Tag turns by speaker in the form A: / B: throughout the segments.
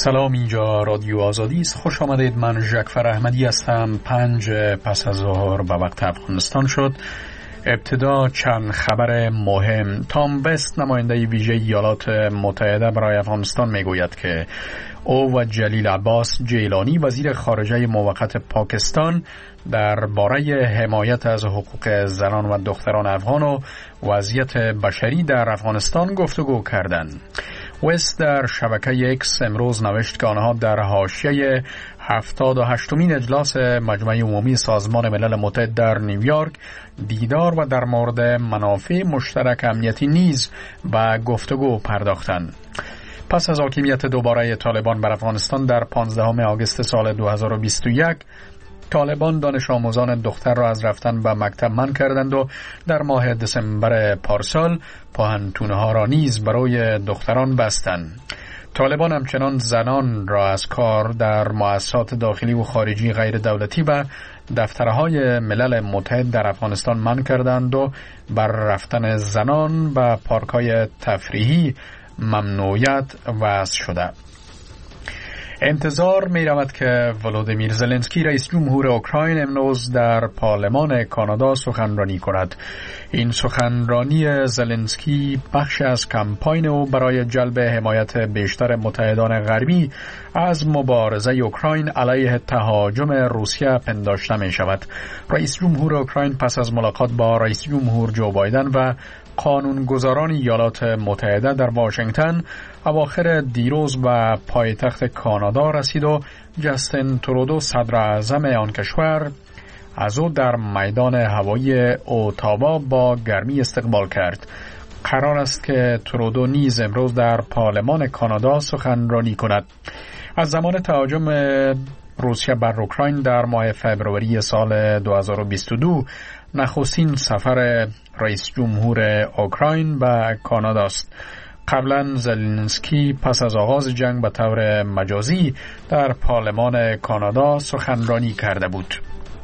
A: سلام، اینجا رادیو آزادی است. خوش آمدید. من ژکفر احمدی هستم. 5 پس از ظهر به وقت افغانستان شد. ابتدا چند خبر مهم. تام وست، نماینده ویژه ایالات متحده برای افغانستان، میگوید که او و جلیل عباس جیلانی، وزیر خارجه موقت پاکستان، درباره حمایت از حقوق زنان و دختران افغان و وضعیت بشری در افغانستان گفتگو کردند. وست در شبکه اکس امروز نوشت که آنها در حاشیه 78مین اجلاس مجمع عمومی سازمان ملل متحد در نیویورک دیدار و در مورد منافع مشترک امنیتی نیز به گفتگو پرداختند. پس از حاکمیت دوباره طالبان بر افغانستان در 15 آگوست سال 2021، طالبان دانش آموزان دختر را از رفتن به مکتب منع کردند و در ماه دسامبر پارسال پوهنتون‌ها را نیز برای دختران بستند. طالبان همچنان زنان را از کار در مؤسسات داخلی و خارجی غیر دولتی و دفترهای ملل متحد در افغانستان منع کردند و بر رفتن زنان به پارک‌های تفریحی ممنوعیت وضع شده. انتظار می رود که ولودیمیر زلنسکی، رئیس جمهور اوکراین، امروز در پارلمان کانادا سخنرانی کند. این سخنرانی زلنسکی بخش از کمپاین او برای جلب حمایت بیشتر متحدان غربی از مبارزه اوکراین علیه تهاجم روسیه پنداشته می شود. رئیس جمهور اوکراین پس از ملاقات با رئیس جمهور جو بایدن و قانونگذاران ایالات متحده در واشنگتن اواخر دیروز به پایتخت کانادا رسید و جاستین ترودو، صدر اعظم آن کشور، از او در میدان هوایی اوتاوا با گرمی استقبال کرد. قرار است که ترودو نیز امروز در پارلمان کانادا سخنرانی کند. از زمان تهاجم روسیه بر اوکراین در ماه فوریه سال 2022 نخستین سفر رئیس جمهور اوکراین به کانادا است. قبلا زلنسکی پس از آغاز جنگ به طور مجازی در پارلمان کانادا سخنرانی کرده بود.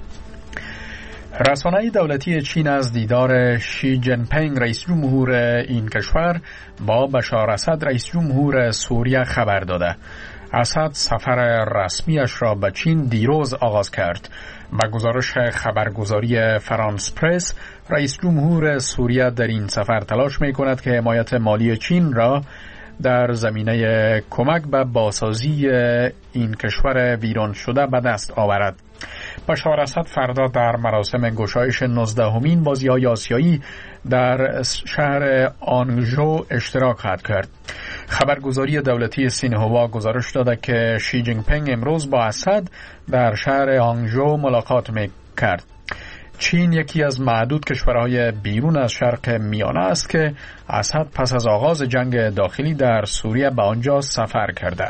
A: رسانه‌های دولتی چین از دیدار شی جین پینگ، رئیس جمهور این کشور، با بشار اسد، رئیس جمهور سوریه خبر داده. اسد سفر رسمیش را به چین دیروز آغاز کرد. به گزارش خبرگزاری فرانس پرس، رئیس جمهور سوریه در این سفر تلاش می کند که حمایت مالی چین را در زمینه کمک به بازسازی این کشور ویران شده به دست آورد. بشار اسد فردا در مراسم گشایش 19مین بازی‌های آسیایی در شهر آنژو اشتراک خواهد کرد. خبرگزاری دولتی سینهوا گزارش داده که شی جین پینگ امروز با اسد در شهر آنژو ملاقات می‌کرد. چین یکی از معدود کشورهای بیرون از شرق میانه است که اسد پس از آغاز جنگ داخلی در سوریه به آنجا سفر کرده.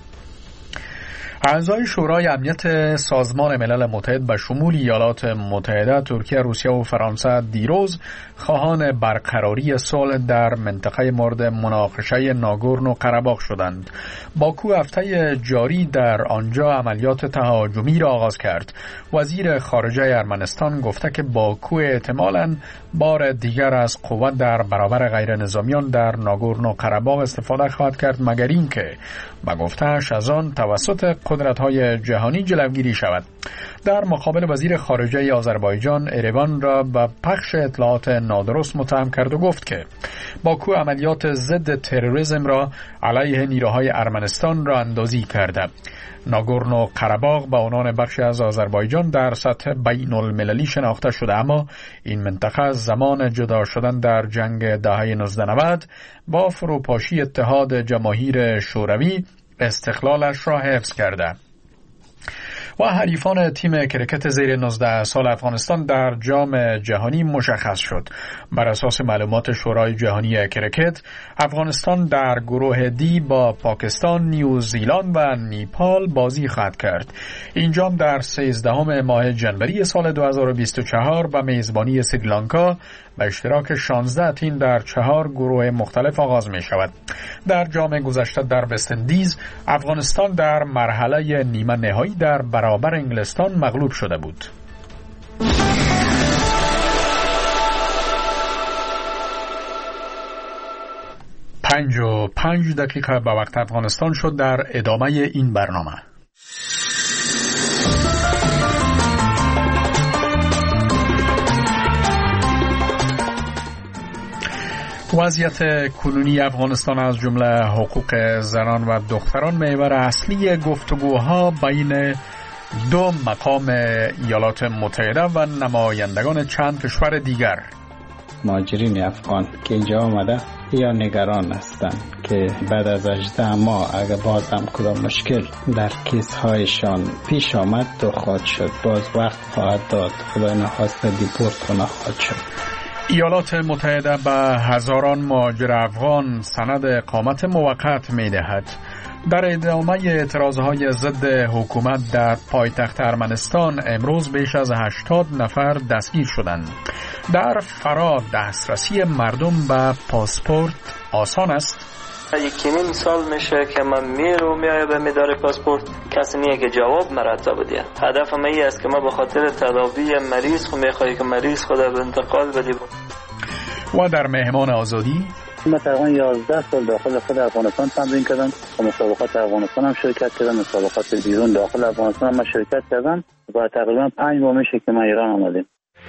A: اعضای شورای امنیت سازمان ملل متحد به شمول ایالات متحده، ترکیه، روسیه و فرانسه دیروز خواهان برقراری صلح در منطقه مورد مناقشه ناگورنو قره‌باغ شدند. باکو هفته جاری در آنجا عملیات تهاجمی را آغاز کرد. وزیر خارجه ارمنستان گفته که باکو احتمالاً بار دیگر از قوت در برابر غیر نظامیان در ناگورنو قره‌باغ استفاده خواهد کرد، مگر اینکه به گفته‌اش از آن توسط قدرت‌های جهانی جلوگیری شود. در مقابل، وزیر خارجه آذربایجان اریوان را به پخش اطلاعات نادرست متهم کرد و گفت که باکو عملیات ضد تروریسم را علیه نیروهای ارمنستان را اندازی کرده. ناگورنو قره‌باغ به عنوان بخشی از آذربایجان در سطح بین المللی شناخته شده، اما این منطقه از زمان جدا شدن در جنگ دهه 1990 با فروپاشی اتحاد جماهیر شوروی استقلالش را حفظ کرده. و حریفان تیم کرکت زیر 19 سال افغانستان در جام جهانی مشخص شد. بر اساس معلومات شورای جهانی کرکت، افغانستان در گروه دی با پاکستان، نیوزیلند و نیپال بازی خواهد کرد. این جام در 13 ماه ژانویه سال 2024 به میزبانی سریلانکا به اشتراک 16 تیم در 4 گروه مختلف آغاز می شود. در جام گذشته در وست‌اندیز، افغانستان در مرحله نیمه نهایی در برابر انگلستان مغلوب شده بود. 5:05 به وقت افغانستان شد. در ادامه این برنامه وضعیت کنونی افغانستان از جمله حقوق زنان و دختران محور اصلی گفتگوها بین دو مقام ایالات متحده و نمایندگان چند کشور دیگر.
B: مهاجرین افغان که اینجا آمده یا نگران هستند که بعد از 18 ماه اگر باز هم کدام مشکل در کیس هایشان پیش آمد تو خواهد شد، باز وقت خواهد داد، خدای نخواسته دیپورت کنه خواهد شد.
A: ایالات متحده به هزاران مهاجر افغان سند اقامت موقت می دهد. در ادامه اعتراضهای ضد حکومت در پایتخت ارمنستان امروز بیش از 80 نفر دستگیر شدند. در فرا دسترسی مردم به پاسپورت آسان است.
C: یکی نیم سال میشه که من میایم به مدار پاسپورت، کسی نیه که جواب مرتب بده. هدف من این است که ما به خاطر تداوی مریض خود میخواهی که مریض خود به انتقال بدیم.
A: و در مهمان آزادی
D: من تقریبا 11 سال داخل خود افغانستان تمرین کردم، و مسابقات افغانستان هم شرکت کردم، مسابقات بیرون داخل افغانستان هم شرکت کردم و تقریبا 5 ماه میشه که من ایران آمدم.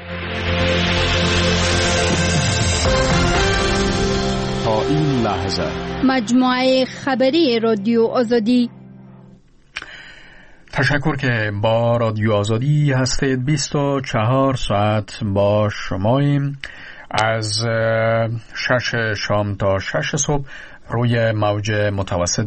A: تا این لحظه
E: مجموعه خبری رادیو آزادی.
A: تشکر که با رادیو آزادی هستید. 24 ساعت با شماییم از 6 شام تا 6 صبح روی موج متوسط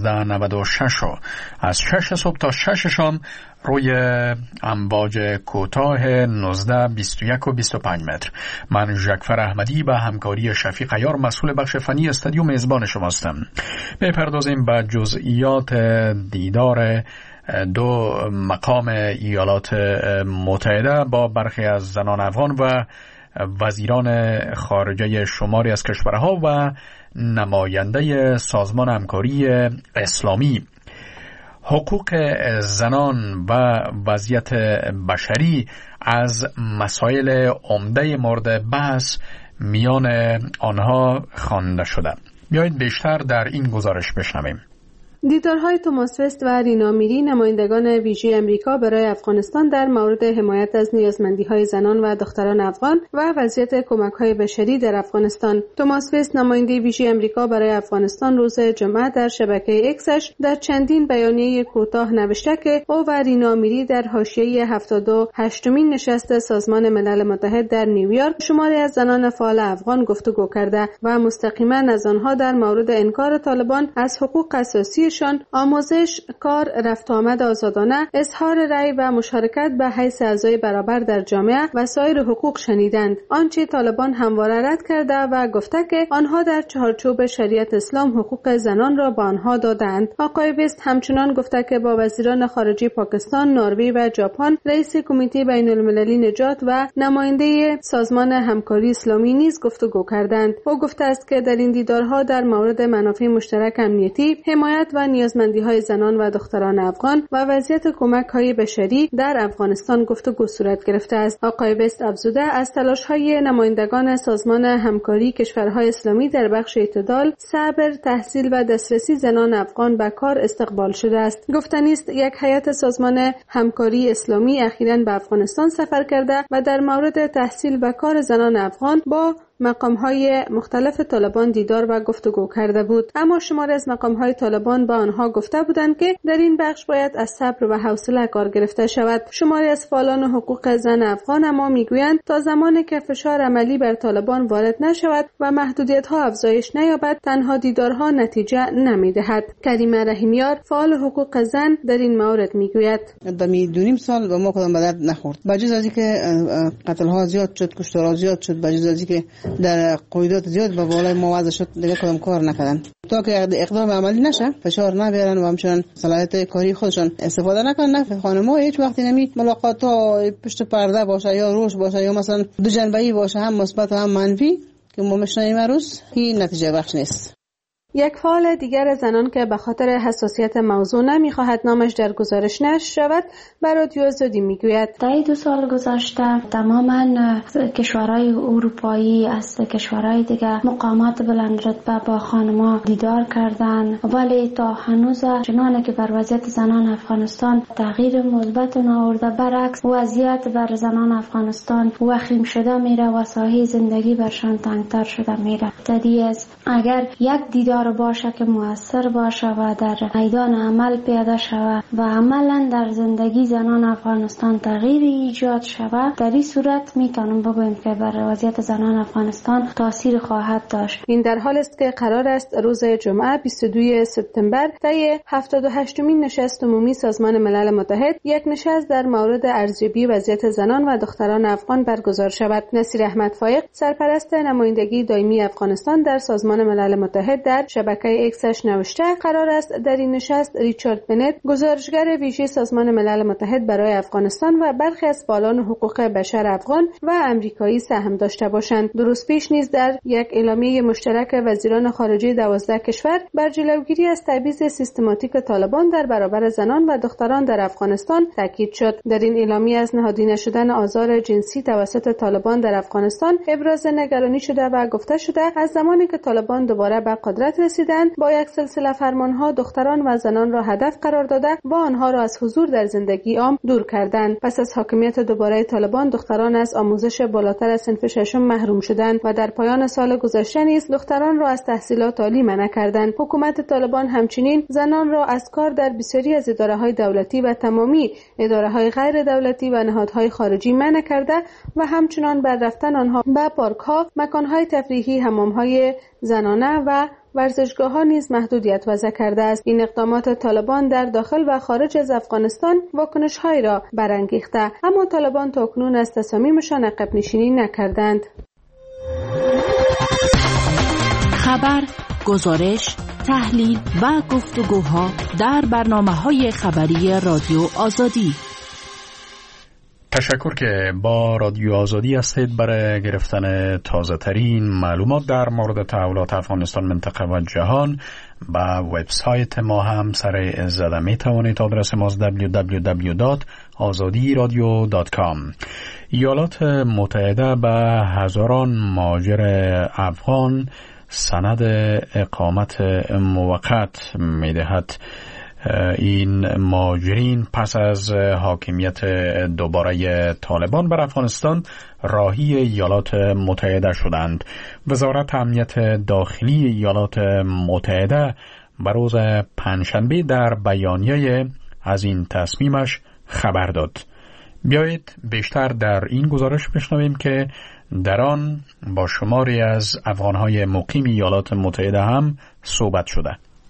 A: 1296 و از 6 صبح تا 6 شام روی امواج کوتاه 19 21 و 25 متر. من ژکفر احمدی به همکاری شفیق عیار مسئول بخش فنی استودیو میزبان شماستم. بپردازیم به جزئیات دیدار دو مقام ایالات متحده با برخی از زنان افغان و وزیران خارجه شماری از کشورها و نماینده سازمان همکاری اسلامی. حقوق زنان و وضعیت بشری از مسائل عمده مورد بحث میان آنها خوانده شده. بیایید بیشتر در این گزارش بشنویم.
F: دیدارهای توماس وست و رینا میری نمایندگان ویژه امریکا برای افغانستان در مورد حمایت از نیازمندی‌های زنان و دختران افغان و وضعیت کمک‌های بشری در افغانستان. توماس وست نماینده ویژه امریکا برای افغانستان روز جمعه در شبکه اکسش در چندین بیانیه کوتاه نوشته که او و رینا میری در حاشیه 78مین نشست سازمان ملل متحد در نیویورک شماری از زنان فعال افغان گفتگو کرده و مستقیما از آنها در مورد انکار طالبان از حقوق اساسی آموزش، کار، رفت و آمد آزادانه، اظهار رأی و مشارکت به حیث اعضای برابر در جامعه و سایر حقوق شنیدند. آنچه طالبان همواره رد کرده و گفته که آنها در چارچوب شریعت اسلام حقوق زنان را به آنها دادند. آقای وست همچنان گفته که با وزیران خارجه پاکستان، نروژ و ژاپن، رئیس کمیته بین المللی نجات و نماینده سازمان همکاری اسلامی نیز گفتگو کردند. او گفته است که در این دیدارها در مورد منافع مشترک امنیتی، حمایت و نیازمندی‌های زنان و دختران افغان و وضعیت کمک‌های بشری در افغانستان گفتگو صورت گرفته است. آقای وست افزوده از تلاش‌های نمایندگان سازمان همکاری کشورهای اسلامی در بخش اعتدال، صبر، تحصیل و دسترسی زنان افغان به کار استقبال شده است. گفتنی است یک هیئت سازمان همکاری اسلامی اخیراً به افغانستان سفر کرده و در مورد تحصیل و کار زنان افغان با مقام‌های مختلف طالبان دیدار و گفتگو کرده بود، اما شماری از مقام‌های طالبان با آنها گفته بودند که در این بخش باید از صبر و حوصله کار گرفته شود. شماری از فعالان حقوق زن افغان اما میگویند تا زمانی که فشار عملی بر طالبان وارد نشود و محدودیت‌ها افزایش نیابد، تنها دیدارها نتیجه نمی‌دهد. کریمه رحیمیار فعال حقوق زن در این مورد میگوید:
G: دمی 2.5 سال به ما کدام بدرد نخورد. بجز از اینکه قتل‌ها زیاد شد، کشتارها زیاد شد، بجز از اینکه در قیودات زیاد به بالای ما وضع شد، دیگه کدام کار نکردن. تا که اقدام عملی نشه، فشار نبیارن و همچنان صلاحیت کاری خودشون استفاده نکنن. نفع خانم‌ها هیچ وقتی نمی ملاقات‌ها پشت پرده باشه یا روش باشه یا مثلا دو جنبه‌ای باشه، هم مثبت و هم منفی که ما میشنیم روز، این نتیجه بخش نیست.
F: یک فعال دیگر زنان که به خاطر حساسیت موضوع نمی‌خواهد نامش در گزارش نشر شود بر رادیو آزادی میگوید:
H: در 2 سال گذشته تماما کشورهای اروپایی از کشورهای دیگر مقامات بلند رتبه با خانم‌ها دیدار کردند، ولی تا هنوز چنانه که بر وضعیت زنان افغانستان تغییر مثبت آورده، برعکس وضعیت بر زنان افغانستان وخیم شده میره و ساحه زندگی برشان تنگتر شده میره. طبیعی است اگر یک دیدار باشه که مؤثر باشه و در میدان عمل پیاده شود و عملا در زندگی زنان افغانستان تغییری ایجاد شود، در این صورت میتونم بگویم که بر وضعیت زنان افغانستان تاثیر خواهد داشت.
F: این در حال است که قرار است روز جمعه 22 سپتامبر طی 78مین نشست عمومی سازمان ملل متحد یک نشست در مورد ارزیابی وضعیت زنان و دختران افغان برگزار شود. نصیر احمد فایق، سرپرست نمایندگی دائمی افغانستان در سازمان ملل متحد، در شبکه اکسش نوشته قرار است در این نشست ریچارد بنت، گزارشگر ویژه سازمان ملل متحد برای افغانستان و برخی از فعالان حقوق بشر افغان و امریکایی سهم داشته باشند. درست پیش نیز در یک اعلامیه مشترک وزیران خارجه 12 کشور بر جلوگیری از تبعیض سیستماتیک طالبان در برابر زنان و دختران در افغانستان تاکید شد. در این اعلامیه از نهادینه شدن آزار جنسی توسط طالبان در افغانستان ابراز نگرانی شده و گفته شده از زمانی که طالبان دوباره به قدرت رسیدند با یک سلسله فرمانها دختران و زنان را هدف قرار داده و آنها را از حضور در زندگی عام دور کردند. پس از حاکمیت دوباره طالبان دختران از آموزش بالاتر از صنف 6 محروم شدند و در پایان سال گذشته نیز دختران را از تحصیلات عالی منع کردند. حکومت طالبان همچنین زنان را از کار در بسیاری از اداره‌های دولتی و تمامی اداره‌های غیر دولتی و نهادهای خارجی منع کرده و همچنان بر رفتن آنها به پارک‌ها، مکان‌های تفریحی، حمام‌های زنانه و ورزشگاه‌ها نیز محدودیت وضع کرده است. این اقدامات طالبان در داخل و خارج از افغانستان واکنش‌هایی را برانگیخته، اما طالبان تاکنون از تصامیمشان عقب نشینی نکردند.
I: خبر، گزارش، تحلیل و گفتگوها در برنامه‌های خبری رادیو آزادی.
A: تشکر که با رادیو آزادی هستید برای گرفتن تازه ترین معلومات در مورد تحولات افغانستان، منطقه و جهان. با وبسایت ما هم سر زده می توانید. آدرس ما www.azadiradio.com. ایالات متحده به هزاران مهاجر افغان سند اقامت موقت می دهد. این مهاجرین پس از حاکمیت دوباره طالبان بر افغانستان راهی ایالات متحده شدند. وزارت امنیت داخلی ایالات متحده به روز پنجشنبه در بیانیه از این تصمیمش خبر داد. بیایید بیشتر در این گزارش بشنویم که در آن با شماری از افغانهای مقیم ایالات متحده هم صحبت شده.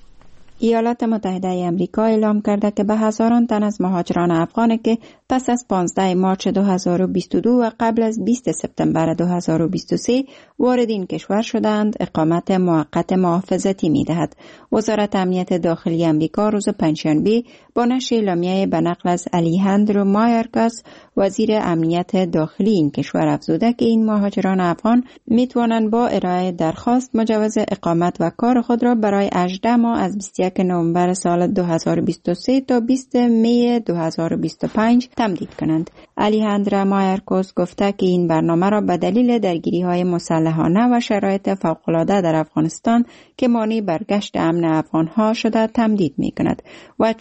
J: ایالات متحده امریکا اعلام کرده که به هزاران تن از مهاجران افغانی که پس از 15 مارچ 2022 و قبل از 20 سپتامبر 2023 وارد این کشور شدند اقامت موقت محافظتی می‌دهد. وزارت امنیت داخلی امریکا روز پنجشنبه با نشر اعلامیه به نقل از الیهاندرو مایورکاس وزیر امنیت داخلی این کشور افزوده که این مهاجران افغان میتوانند با ارائه درخواست مجوز اقامت و کار خود را برای 18 ماه از 21 نوامبر سال 2023 تا 20 می 2025 تمدید کنند. الیهاندرو مایورکاس گفته که این برنامه را به دلیل درگیری‌های مسلحانه و شرایط فوق‌العاده در افغانستان که مانع برگشت امن افغان‌ها شده تمدید می‌کند و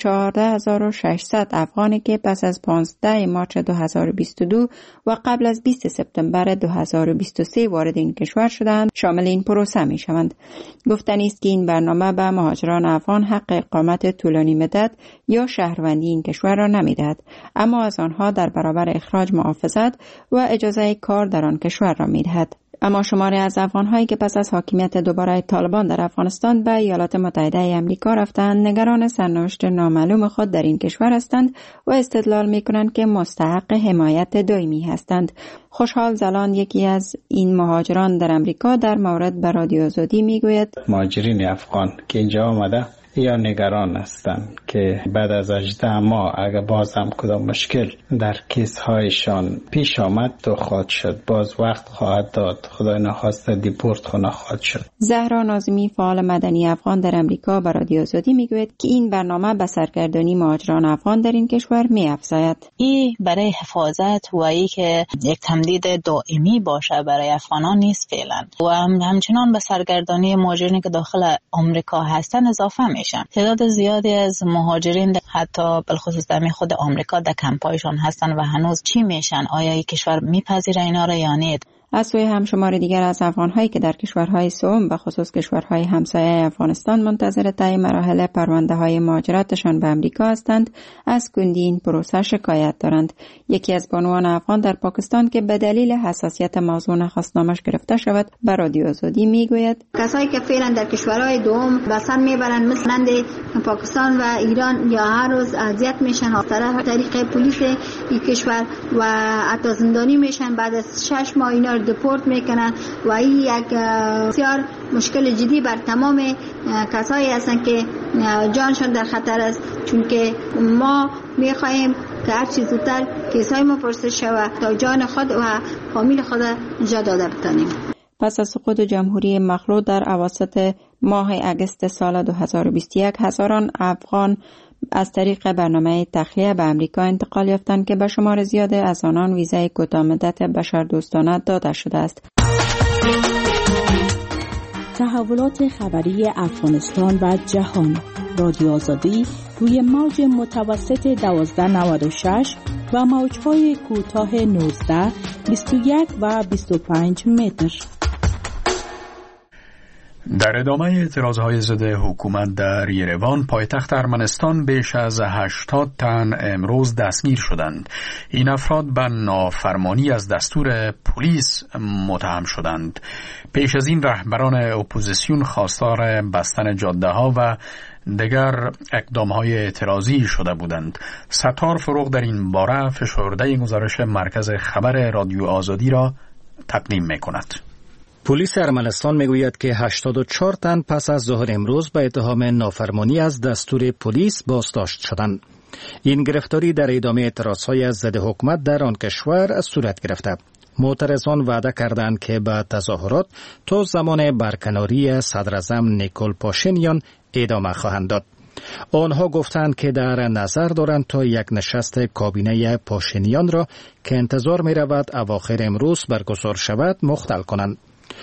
J: 14600 افغانی که پس از 15 مارچ 2022 و قبل از 20 سپتامبر 2023 وارد این کشور شدند شامل این پروسه می‌شوند. گفتنی است که این برنامه به مهاجران افغان حق اقامت طولانی مدت یا شهروندی این کشور را نمی‌دهد، اما از آنها در برابر اخراج محافظت و اجازه کار در آن کشور را می‌دهد. اما شماری از افغان‌هایی که پس از حاکمیت دوباره طالبان در افغانستان به ایالات متحده امریکا رفتند نگران سرنوشت نامعلوم خود در این کشور هستند و استدلال می‌کنند که مستحق حمایت دائمی هستند. خوشحال زلان یکی از این مهاجران در امریکا در مورد به رادیو آزادی میگوید:
B: مهاجرین افغان که اینجا آمده یا نگران هستند که بعد از 18 ماه اگر باز هم کدام مشکل در کیس هایشان پیش آمد دخواهد شد، باز وقت خواهد داد، خدای نخواسته دیپورت خواهد شد.
J: زهرا ناظمی فعال مدنی افغان در امریکا به رادیو آزادی میگوید که این برنامه به سرگردانی مهاجران افغان در این کشور می‌افزاید.
K: این برای حفاظت و ای که یک تمدید دائمی باشه برای افغانان نیست فعلا و همچنان به سرگردانی مهاجرینی که داخل آمریکا هستن اضافه میشن. تعداد زیادی از مهاجرین حتی بالخصوص در خود آمریکا در کمپایشان هستن و هنوز چی میشن؟ آیا این کشور میپذیره اینا رو یا نه؟
J: از سوی همشمار دیگر از افغان‌هایی که در کشورهای سوم و خصوص کشورهای همسایه افغانستان منتظر طی مراحل پرونده‌های مهاجرتشان به امریکا هستند، از کندی این پروسه شکایت دارند. یکی از بانوان افغان در پاکستان که به دلیل حساسیت موضوع نخواست نامش گرفته شود به رادیو آزادی میگوید
L: کسایی که فعلا در کشورهای دوم به سر میبرند مثل پاکستان و ایران یا هر روز اذیت میشن از طریق پلیس این کشور و حتی زندانی میشن، بعد از 6 ماه اینا دپورت میکنن و این یک بسیار مشکل جدی بر تمام کسایی هستن که جانشان در خطر است، چون که ما میخواهیم که هر چیز زودتر کیسای ما پرسش شود تا جان خود و فامیل خود نجات داده بتانیم.
J: پس از سقوط جمهوری مخلوع در اواسط ماه اگست سال 2021 هزاران افغان از طریق برنامه تخلیه به امریکا انتقال یافتند که به شمار زیاد از آنان ویزای کوتاه مدت بشردوستانه داده شده است.
I: تحولات خبری افغانستان و جهان. رادیو آزادی روی موج متوسط 1296 و موج‌های کوتاه 19، 21 و 25 متر.
A: در ادامه اعتراضهای ضد حکومت در یروان، پایتخت ارمنستان، بیش از 80 تن امروز دستگیر شدند. این افراد به نافرمانی از دستور پلیس متهم شدند. پیش از این رهبران اپوزیسیون خواستار بستن جاده‌ها و دیگر اقدام‌های اعتراضی شده بودند. ستار فروغ در این باره فشرده گزارش مرکز خبر رادیو آزادی را تقدیم می‌کند.
M: پلیس ارمنستان میگوید که 84 تن پس از ظهر امروز به اتهام نافرمانی از دستور پلیس بازداشت شدند. این گرفتاری در ادامه اعتراضهای ضد حکومت در آن کشور صورت گرفته. معترضان وعده کردند که به تظاهرات تا زمان برکناری صدراعظم نیکول پاشینیان ادامه خواهند داد. آنها گفتند که در نظر دارند تا یک نشست کابینه پاشینیان را که انتظار می رود اواخر امروز برگزار شود مختل کنند.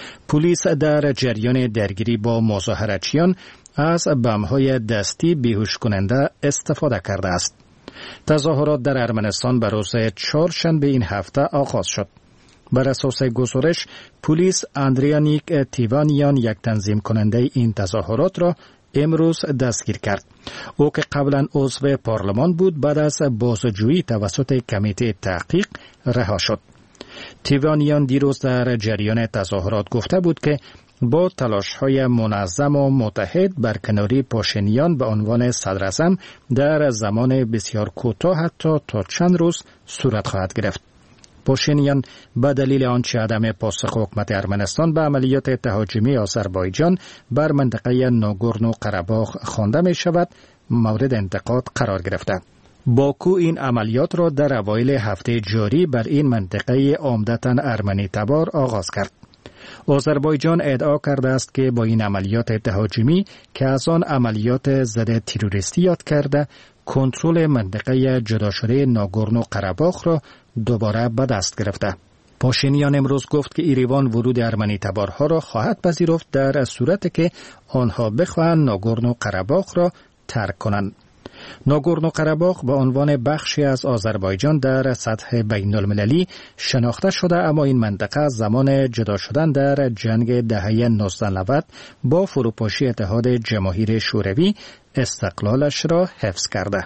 M: پلیس در جریان درگیری با مظاهرچیان از بم‌های دستی بیهوش کننده استفاده کرده است. تظاهرات در ارمنستان به روز چهارشنبه این هفته آغاز شد. بر اساس گزارش پلیس اندریانیک تیوانیان، یک تنظیم کننده این تظاهرات را امروز دستگیر کرد. او که قبلا عضو پارلمان بود بعد از بازجویی توسط کمیته تحقیق رها شد. تیوانیان دیروز در جریان تظاهرات گفته بود که با تلاش‌های منظم و متحد برکناری پاشینیان به عنوان صدراعظم در زمان بسیار کوتاه حتی تا چند روز صورت خواهد گرفت. پاشینیان به دلیل آنچه عدم پاسخ حکومت ارمنستان به عملیات تهاجمی آذربایجان بر منطقه ناگورنو قره‌باغ خوانده می شود مورد انتقاد قرار گرفته. باکو این عملیات را در اوایل هفته جاری بر این منطقه عمدتاً ارمنی تبار آغاز کرد. آذربایجان ادعا کرده است که با این عملیات تهاجمی که از آن عملیات ضد تروریستی یاد کرده، کنترل منطقه جدا شده ناگورنو قره‌باغ را دوباره به دست گرفته. پاشینیان امروز گفت که ایروان ورود ارمنی تبارها را خواهد پذیرفت در صورتی که آنها بخواهند ناگورنو قره‌باغ را ترک کنند. ناگورنو قره‌باغ به عنوان بخشی از آذربایجان در سطح بین المللی شناخته شده، اما این منطقه زمان جدا شدن در جنگ دهه 1990 با فروپاشی اتحاد جماهیر شوروی استقلالش را حفظ کرده.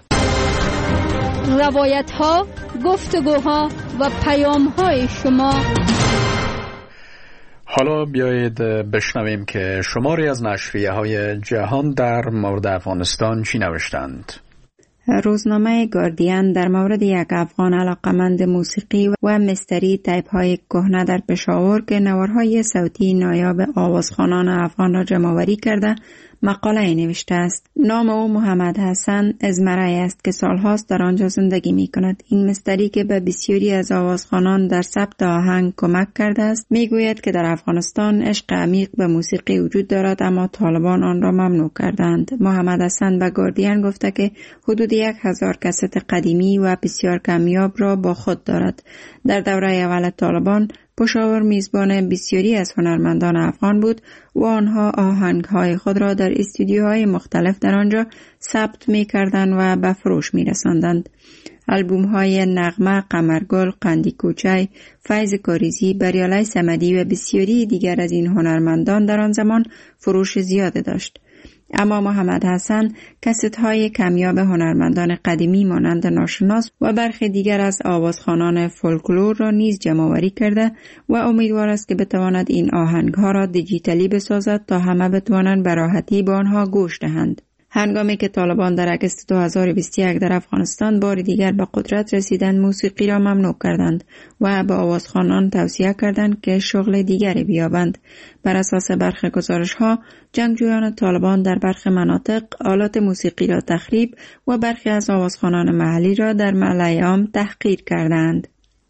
E: روایت‌ها، گفتگوها و پیام‌های شما.
A: حالا بیایید بشنویم که شماری از نشریه‌های جهان در مورد افغانستان چی نوشتند.
J: روزنامه گاردین در مورد یک افغان علاقمند موسیقی و مستری تیپ‌های کهنه در پشاور که نوارهای صوتی نایاب آوازخوانان افغان را جمع‌آوری کرده مقاله نوشته است. نام او محمد حسن ازمرای است که سالهاست در آنجا زندگی می کند. این مستری که به بسیاری از آوازخوانان در ثبت آهنگ کمک کرده است می گوید که در افغانستان عشق عمیق به موسیقی وجود دارد، اما طالبان آن را ممنوع کردند. محمد حسن به گاردین گفته که حدود 1000 کست قدیمی و بسیار کمیاب را با خود دارد. در دوره اول طالبان پشاور میزبان بسیاری از هنرمندان افغان بود و آنها آهنگهای خود را در استودیوهای مختلف در آنجا ثبت می کردند و به فروش می رساندند. آلبوم های نغمه، قمرگل، قندی کوچای، فیض کاریزی، بریالای صمدی و بسیاری دیگر از این هنرمندان در آن زمان فروش زیاد داشت. اما محمد حسن کست‌های کمیاب هنرمندان قدیمی مانند ناشناس و برخی دیگر از آوازخوانان فولکلور را نیز جمع‌آوری کرده و امیدوار است که بتواند این آهنگ‌ها را دیجیتالی بسازد تا همه بتوانند به راحتی به آنها گوش دهند. هنگامی که طالبان در اگست 2021 در افغانستان بار دیگر به قدرت رسیدند، موسیقی را ممنوع کردند و به آوازخوانان توصیه کردند که شغل دیگری بیابند. بر اساس برخی گزارش‌ها، جنگجویان طالبان در برخی مناطق آلات موسیقی را تخریب و برخی از آوازخوانان محلی را در ملایام تحقیر کردند.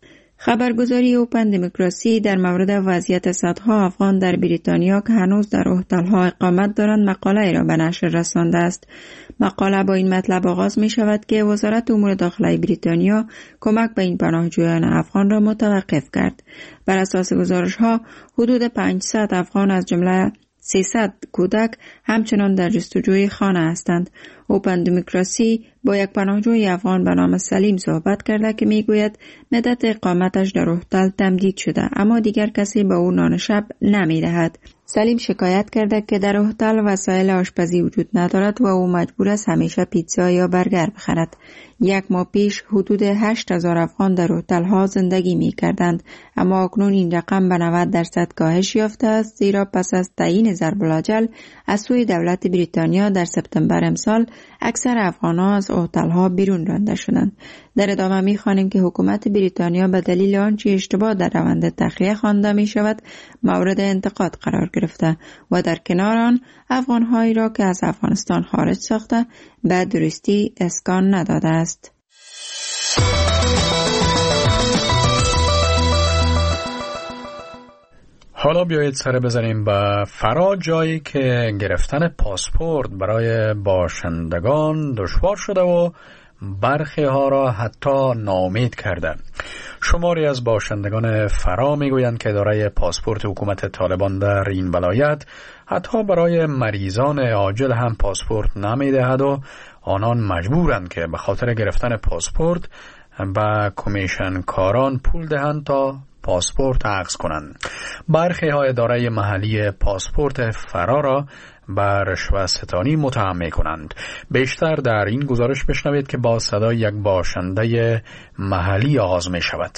J: خبرگزاری اوپن دموکراسی در مورد وضعیت صدها افغان در بریتانیا که هنوز در هتل‌ها اقامت دارند مقاله را به نشر رسانده است. مقاله با این مطلب آغاز می شود که وزارت امور داخلی بریتانیا کمک به این پناهجویان افغان را متوقف کرد. بر اساس گزارش‌ها حدود 500 افغان از جمله 300 کودک همچنان در جستجوی خانه هستند. اوپن دموکراسی با یک پناهجوی افغان به نام سلیم صحبت کرده که میگوید مدت اقامتش در هتل تمدید شده، اما دیگر کسی به او نان شب نمیدهد. سلیم شکایت کرده که در هتل وسایل آشپزی وجود ندارد و او مجبور است همیشه پیتزا یا برگر بخرد. 1 ماه پیش حدود 8000 افغان در هتل‌ها زندگی می‌کردند، اما اکنون این رقم به 90% کاهش یافته است، زیرا پس از تعیین ضرب الاجل از سوی دولت بریتانیا در سپتامبر امسال اکثر افغان‌ها از هتل‌ها بیرون رانده شدند. در ادامه می‌خوانیم که حکومت بریتانیا به دلیل آنچه اشتباه در روند تخلیه خوانده می‌شود مورد انتقاد قرار گرفته و در کنار آن افغان‌هایی را که از افغانستان خارج ساخته به درستی اسکان نداده است.
A: حالا بیایید سر بزنیم به فرا، جایی که گرفتن پاسپورت برای باشندگان دشوار شده و برخی ها را حتی ناامید کرده. شماری از باشندگان فرا میگویند که اداره پاسپورت حکومت طالبان در این ولایت حتی برای مریضان عاجل هم پاسپورت نمیدهد و آنان مجبورند که به خاطر گرفتن پاسپورت به کمیشن کاران پول دهند تا پاسپورت عکس کنند. برخی ها اداره محلی پاسپورت فرا را به رشوه ستانی متهم می کنند. بیشتر در این گزارش بشنوید که با صدای یک باشنده محلی آغاز می شود.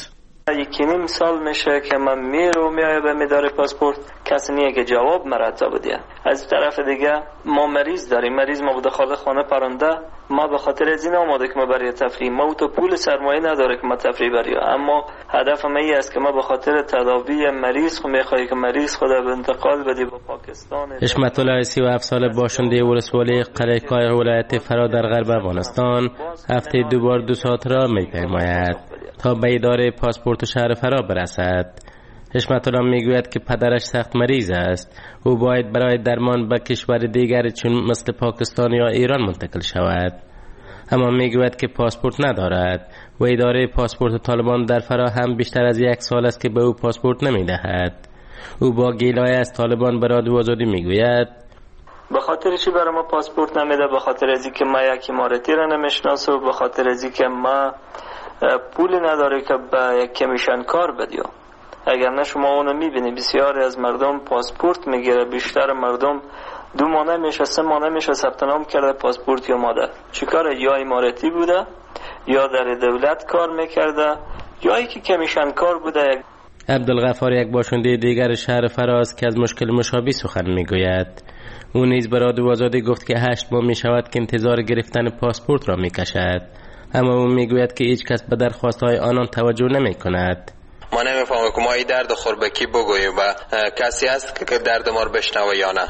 C: 1.5 سال میشه که من میایم اداره پاسپورت، کسی نیه که جواب مرتب بده. از طرف دیگه ما مریض داریم، مریض ما بوده خانه پرنده، ما به خاطر از این آماده که ما برای تفریح، ما تو پول سرمایه نداره که ما تفریح بریم، اما هدف ما این است که ما به خاطر تداوی مریض خود میخواهیم که مریض خود به انتقال بدیم به پاکستان.
N: حشمت الله 37 ساله باشنده ولسوالی قلعه کای ولایت فرا در غرب افغانستان هفته 2 بار 2 ساعت را میپیماید تا به اداره پاسپورت شهر فرا برسد. حشمت الله میگوید که پدرش سخت مریض است، او باید برای درمان به کشور دیگر چون مثل پاکستان یا ایران منتقل شود، اما میگوید که پاسپورت ندارد و اداره پاسپورت طالبان در فرا هم بیشتر از 1 سال است که به او پاسپورت نمیدهد. او با گیلای از طالبان به رادیو آزادی میگوید
C: به خاطر چی برای ما پاسپورت نمیده؟ به خاطر از اینکه ما یک اماراتی را نمیشناسم، به خاطر از اینکه ما پول نداره که به یک کمیشن کار بدیم. اگر نه شما اونو میبینی بسیاری از مردم پاسپورت میگیره، بیشتر مردم 2 ماه میشه 3 ماه میشه ثبت نام کرده پاسپورت یا ماده. چیکاره؟ یا اماراتی بوده یا در دولت کار میکرده یا یکی کمیشن کار بوده.
N: عبدالغفار یک باشنده دیگر شهر فراز که از مشکل مشابه سخن میگوید. او نیز به رادیو آزادی گفت که 8 ماه میشود که انتظار گرفتن پاسپورت را میکشد، اما او میگوید که هیچ کس به درخواست‌های آنان توجه نمی‌کند.
O: ما نمی‌فهمیم که ما این درد خور به کی بگوییم و کسی هست که درد ما رو بشنوه یا نه.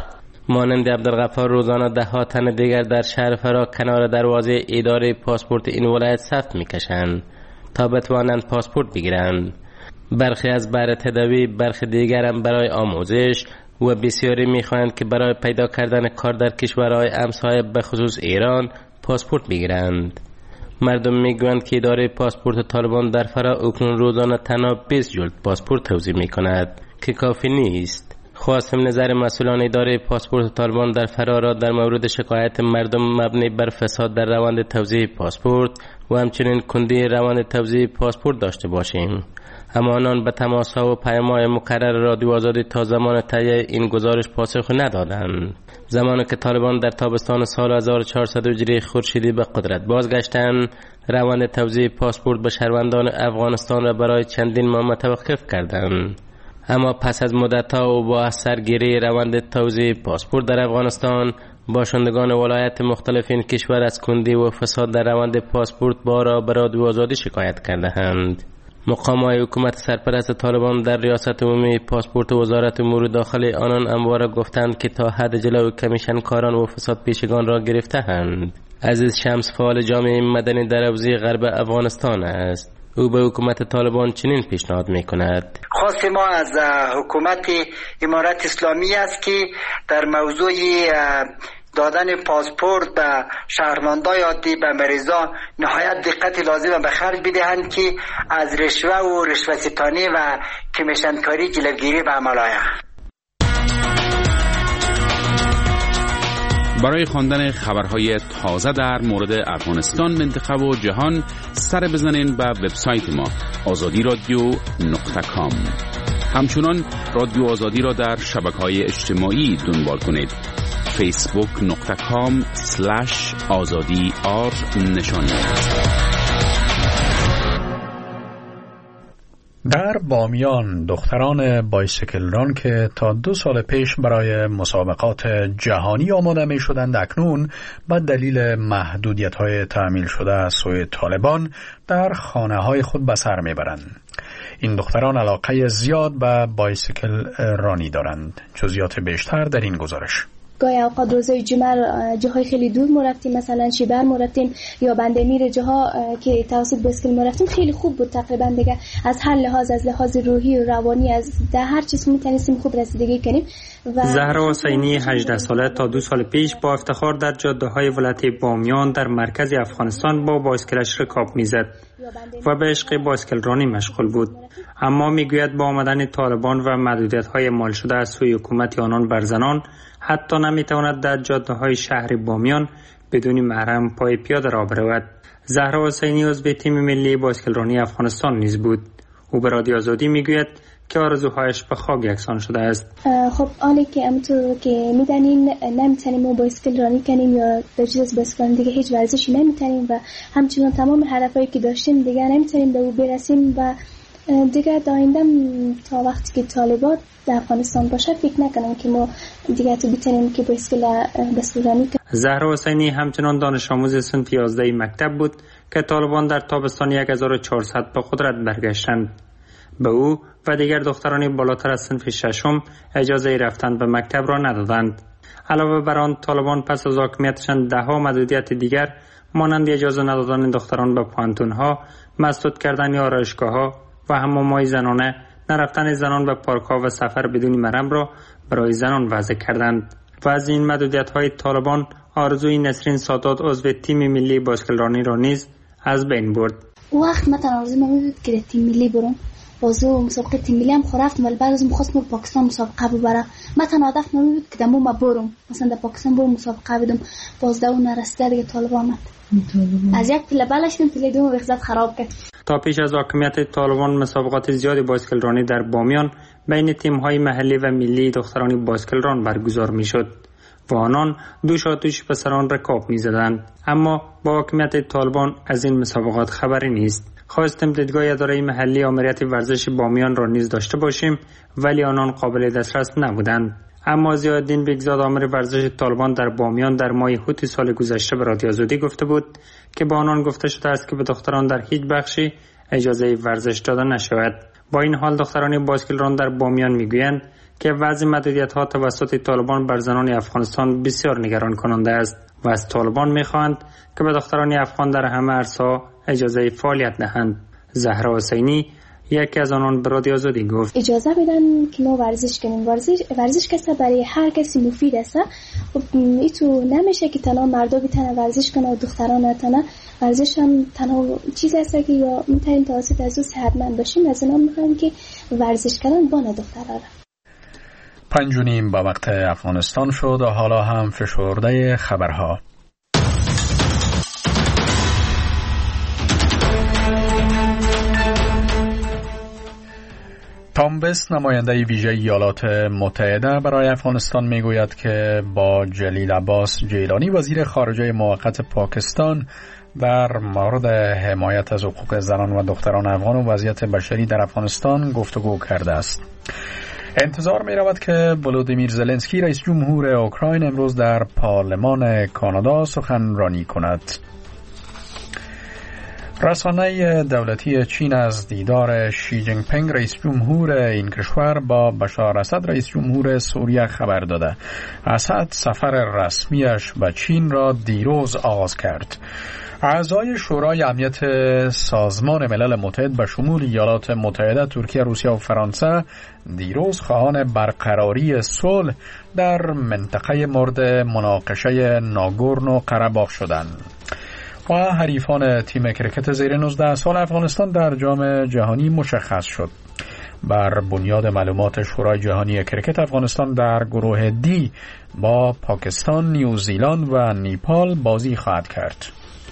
N: مانند عبدالغفار روزانه ده ها تن دیگر در شهر فرا کنار دروازه اداره پاسپورت این ولایت صف میکشند تا بتوانند پاسپورت بگیرند. برخی از برای تداوی، برخی دیگر هم برای آموزش و بسیاری میخواهند که برای پیدا کردن کار در کشورهای همسایه به خصوص ایران پاسپورت بگیرند. مردم میگویند که اداره پاسپورت طالبان در فرا اکنون روزانه تنها 20 جلد پاسپورت توزیع میکند که کافی نیست. خواستم نظر مسئولان اداره پاسپورت طالبان در فرا را در مورد شکایت مردم مبنی بر فساد در روند توزیع پاسپورت و همچنین کندی روند توزیع پاسپورت داشته باشیم. اما آنان به تماس‌ها و پیام‌های مکرر رادیو آزادی تا زمان تهیه این گزارش پاسخ ندادند. زمانی که طالبان در تابستان سال 1400 هجری خورشیدی به قدرت بازگشتند، روند توزیع پاسپورت به شهروندان افغانستان را برای چندین ماه متوقف کردند. اما پس از مدت‌ها و با سرگیری روند توزیع پاسپورت در افغانستان، باشندگان ولایت مختلف این کشور از کندی و فساد در روند پاسپورت بارها به رادیو آزادی شکایت کرده‌اند. مقام‌های حکومت سرپرست طالبان در ریاست عمومی پاسپورت و وزارت امور داخلی آنان همواره گفتند که تا حد جلو کمیشن کاران و فساد پیشگان را گرفته‌اند. عزیز شمس فعال جامعه مدنی در حوزه غرب افغانستان است. او به حکومت طالبان چنین پیشنهاد می‌کند:
O: خواست ما از حکومت امارت اسلامی است که در موضوع دادن پاسپورت به شهروندای عادی، به مریضان نهایت دقت لازم به خرج بدهند که از رشوه و رشوه‌ستانی و کمیشنکاری جلوگیری به عمل آید.
P: برای خواندن خبرهای تازه در مورد افغانستان، منطقه و جهان سر بزنین به وبسایت ما azadiradio.com. همچنان رادیو آزادی را در شبکه‌های اجتماعی دنبال کنید. facebook.com/azadi_r نشانی.
A: در بامیان دختران بایسیکل ران که تا 2 سال پیش برای مسابقات جهانی آماده می شدند، اکنون به دلیل محدودیت‌های تعمیل شده از سوی طالبان در خانه‌های خود به سر میبرند. این دختران علاقه زیاد به بایسیکل رانی دارند. جزئیات بیشتر در این گزارش.
Q: گاهی اوقات روزای جمعه جاهای خیلی دور ما رفتیم، مثلا شیبر ما رفتیم یا بندمیر، جاها که توسط بایسکل ما رفتیم خیلی خوب بود. تقریبا دیگه از هر لحاظ، از لحاظ روحی و روانی، از در هر چیز میتونستیم خوب رسیدگی کنیم.
R: زهرا حسینی 18 ساله تا 2 سال پیش با افتخار در جاده‌های ولایت بامیان در مرکز افغانستان با بایسکلش رکاب میزد و به عشق بایسکل رانی مشغول بود. اما میگوید با آمدن طالبان و محدودیت‌های اعمال شده از سوی حکومت آنان بر زنان، حتی نمیتواند در جاده‌های شهر بامیان بدون محرم پای پیاده را برود. زهرا حسینی عضو تیم ملی بایسکل رانی افغانستان نیز بود. او به رادیو آزادی میگوید که آرزوهایش به خاک یکسان شده است.
Q: خب آنی که همونطور که میدانین نمیتونیم بایسکل رانی کنیم یا به جز از بایسکل دیگه هیچ ورزشی نمیتونیم و همچنین تمام هدفهایی که داشتیم دیگه نمیتونیم به او برسیم و دیگه آینده تا وقتی که طالبان در افغانستان باشه فکر نکنم که ما دیگه تو بتونیم که بایسکل رانی کنیم.
R: زهرا حسینی همچنان دانش آموز صنف 11 مکتب بود که طالبان در تابستان 1400 به قدرت برگشتند. به او و دیگر دختران بالاتر از صنف 6 اجازه رفتن به مکتب را ندادند. علاوه بر آن طالبان پس از حاکمیتشان 10 محدودیت دیگر مانند اجازه ندادن دختران به پانتونها، مسدود کردن آرایشگاه‌ها و حمام‌های زنانه، نرفتن زنان به پارک‌ها و سفر بدون محرم را برای زنان وضع کردند. و از این محدودیت‌های طالبان آرزوی نسرین سادات عضو تیم ملی بایسکل رانی را نیز از بین برد.
Q: وقت مثلا آرزو بود که تیم ملی برم، بازو مسابقه تیم ملی هم رفتم، ولی بعد از می‌خواستم پاکستان مسابقه ببرم. مثلا هدف بود که دمو ما برم، مثلا در پاکستان برم مسابقه بدم، باز دو نرسیده دیگه طالبان آمد. از یک پله بالش کردم، پله دوم وقت خراب کرد.
R: تا پیش از حاکمیت طالبان مسابقات زیادی بایسکل رانی در بامیان بین تیم‌های محلی و ملی دختران بایسکل ران برگزار می‌شد و آنان دوش پسران رکاب می‌زدند. اما با حاکمیت طالبان از این مسابقات خبری نیست. خواستم دیدگاه اداره محلی آمریت ورزش بامیان را نیز داشته باشیم، ولی آنان قابل دسترس نبودند. اما ضیاءالدین بیگزاد آمر ورزش طالبان در بامیان در ماه هوت سال گذشته به رادیو آزادی گفته بود که با آنان گفته شده است که به دختران در هیچ بخشی اجازه ورزش داده نشود. با این حال دختران بایسکل ران در بامیان میگویند که وضع محدودیت ها توسط طالبان بر زنان افغانستان بسیار نگران کننده است و از طالبان می‌خواهند که به دختران افغان در همه عرصه‌ها اجازه فعالیت دهند. زهرا حسینی یکی از آنان به رادیو آزادی گفت
Q: اجازه بدن که ما ورزش کنیم. ورزش کسا برای هر کسی مفید است. ایتو نمیشه که تنها مردا بتونن ورزش کنن و دختران نتونن. ورزش هم تنها چیزی است که یا میتونیم توسط از او صحتمند باشیم. از اونا میخوایم که ورزش کنن با دختران.
A: 5:30 با وقت افغانستان شد و حالا هم فشرده خبرها. تام بست نماینده ویژه ایالات متحده برای افغانستان میگوید که با جلیل عباس جیلانی وزیر خارجه موقت پاکستان در مورد حمایت از حقوق زنان و دختران افغان و وضعیت بشری در افغانستان گفتگو کرده است. انتظار می رود که ولودیمیر زلنسکی رئیس جمهور اوکراین امروز در پارلمان کانادا سخنرانی کند. رسانه دولتی چین از دیدار شی جین پینگ رئیس جمهور این کشور با بشار اسد رئیس جمهور سوریه خبر داده. اسد سفر رسمیش به چین را دیروز آغاز کرد. اعضای شورای امنیت سازمان ملل متحد به شمول ایالات متحده، ترکیه، روسیه و فرانسه دیروز خواهان برقراری صلح در منطقه مورد مناقشه ناگورنو قره‌باغ شدند. و حریفان تیم کرکت زیر 19 سال افغانستان در جام جهانی مشخص شد. بر بنیاد معلومات شورای جهانی کرکت، افغانستان در گروه دی با پاکستان، نیوزیلند و نیپال بازی خواهد کرد.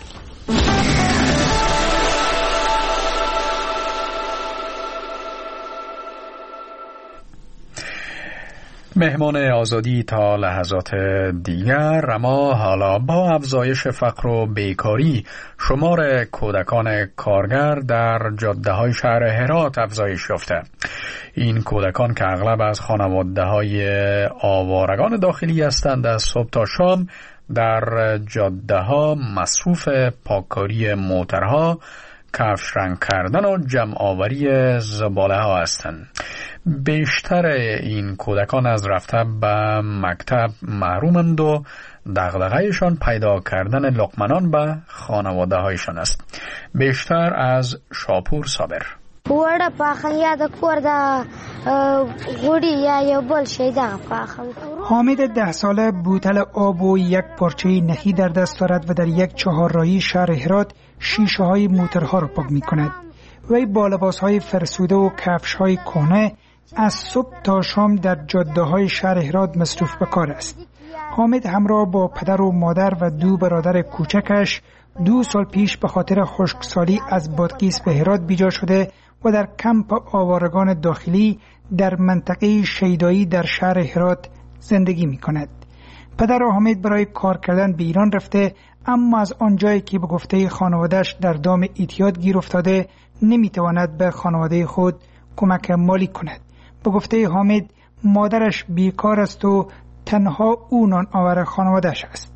A: مهمان آزادی تا لحظات دیگر. اما حالا با افزایش فقر و بیکاری شمار کودکان کارگر در جاده‌های شهر هرات افزایش یافته. این کودکان که اغلب از خانواده‌های آوارگان داخلی هستند از صبح تا شام در جاده‌ها مصروف پاککاری موترها، کفش رنگ کردن و جمع آوری زباله ها هستند. بیشتر این کودکان از رفتن به مکتب محرومند و دغدغه‌شان پیدا کردن لقمه‌نان به خانواده هایشان است. بیشتر از شاپور صابر.
S: وړه پاخن یا د کور د غوړي یا یو بل شی دغه پاخن.
T: حامد 10 ساله بوتل آب و یک پارچه نخی در دست دارد و در یک چهارراهی شهر هرات شیشه های موترها را پاک می کند. وی با لباس های فرسوده و کفش های کهنه از صبح تا شام در جاده های شهر هرات مصروف به کار است. حامد همراه با پدر و مادر و 2 برادر کوچکش 2 سال پیش به خاطر خشکسالی از بادغیس به هرات بیجا شده و در کمپ آوارگان داخلی در منطقه شیدایی در شهر هرات زندگی می کند. پدر حامد برای کار کردن به ایران رفته، اما از آنجایی که به گفته خانواده‌اش در دام اعتیاد گیر افتاده نمی تواند به خانواده خود کمک مالی کند. به گفته حامد مادرش بیکار است و تنها او نان آور خانواده‌اش است.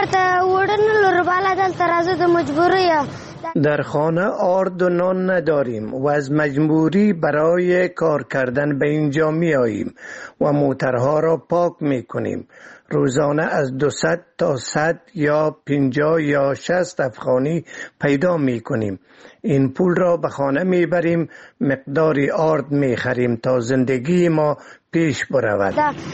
U: در خانه آرد و نان نداریم و از مجبوری برای کار کردن به اینجا می آییم و موترها را پاک می کنیم. روزانه از 200 تا 100 یا 50 یا 60 افغانی پیدا می کنیم. این پول را به خانه می بریم، مقداری آرد می خریم تا زندگی ما پیش برود.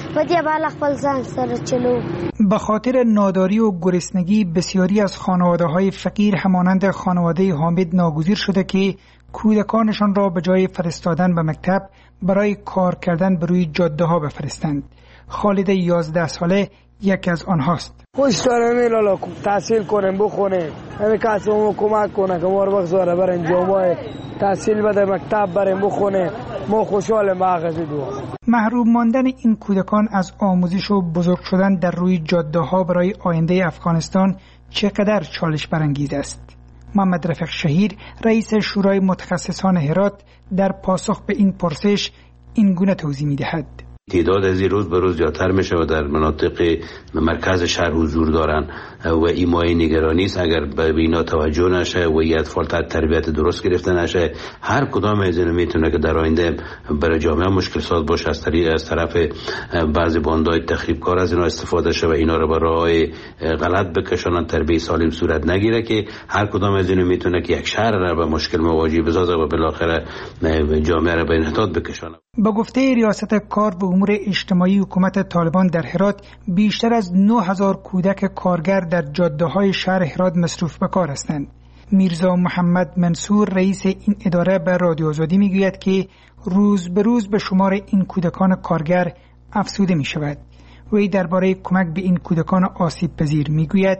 T: به خاطر ناداری و گرسنگی بسیاری از خانواده‌های فقیر همانند خانواده حامد ناگزیر شده که کودکانشان را به جای فرستادن به مکتب برای کار کردن به روی جاده‌ها بفرستند. خالد 11 ساله یکی از آنهاست.
V: خوش دارم لالا تحصیل کنیم بخونیم، همه کسی ما کمک کنه که ما رو بگذاره بریم جامعه تحصیل بده، مکتب بریم بخونیم، ما خوشحالیم به آغاز دو.
T: محروم ماندن این کودکان از آموزش و بزرگ شدن در روی جاده‌ها برای آینده افغانستان چقدر چالش برانگیز است. محمد رفیق شهیر رئیس شورای متخصصان هرات در پاسخ به این پرسش این گونه توضیح می‌دهد.
D: تعداد از این روز به روز زیادتر میشه و در مناطق مرکز شهر حضور دارن و این مایه نگرانی است اگر به اینا توجه نشه و این اطفال تحت تربیت درست گرفته نشه، هر کدام از اینا میتونه که در آینده برای جامعه مشکل ساز باشه. از طرف بعضی باندهای تخریبکار از اینا استفاده شه و اینا رو به راههای غلط بکشونن، تربیت سالم صورت نگیره که هر کدام از اینا میتونه که یک شهر را به مشکل مواجه بسازه و بالاخره جامعه را به انحطاط بکشونه.
T: با گفته ریاست کار و امور اجتماعی حکومت طالبان در هرات، بیشتر از 9000 کودک کارگر در جاده‌های شهر هرات مصروف به کار هستند. میرزا محمد منصور رئیس این اداره به رادیو آزادی میگوید که روز به روز به شمار این کودکان کارگر افزوده می شود. وی درباره کمک به این کودکان آسیب پذیر میگوید: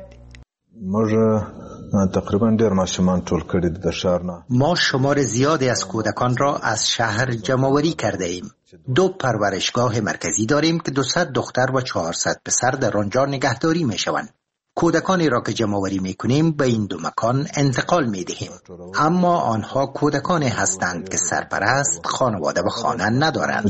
G: ما شمار زیادی از کودکان را از شهر جمع‌آوری کرده ایم. 2 پرورشگاه مرکزی داریم که 200 دختر و 400 پسر در آنجا نگهداری می شوند. کودکانی را که جمع‌آوری می‌کنیم به این 2 مکان انتقال می‌دهیم، اما آنها کودکانی هستند که سرپرست، خانواده و خانه ندارند.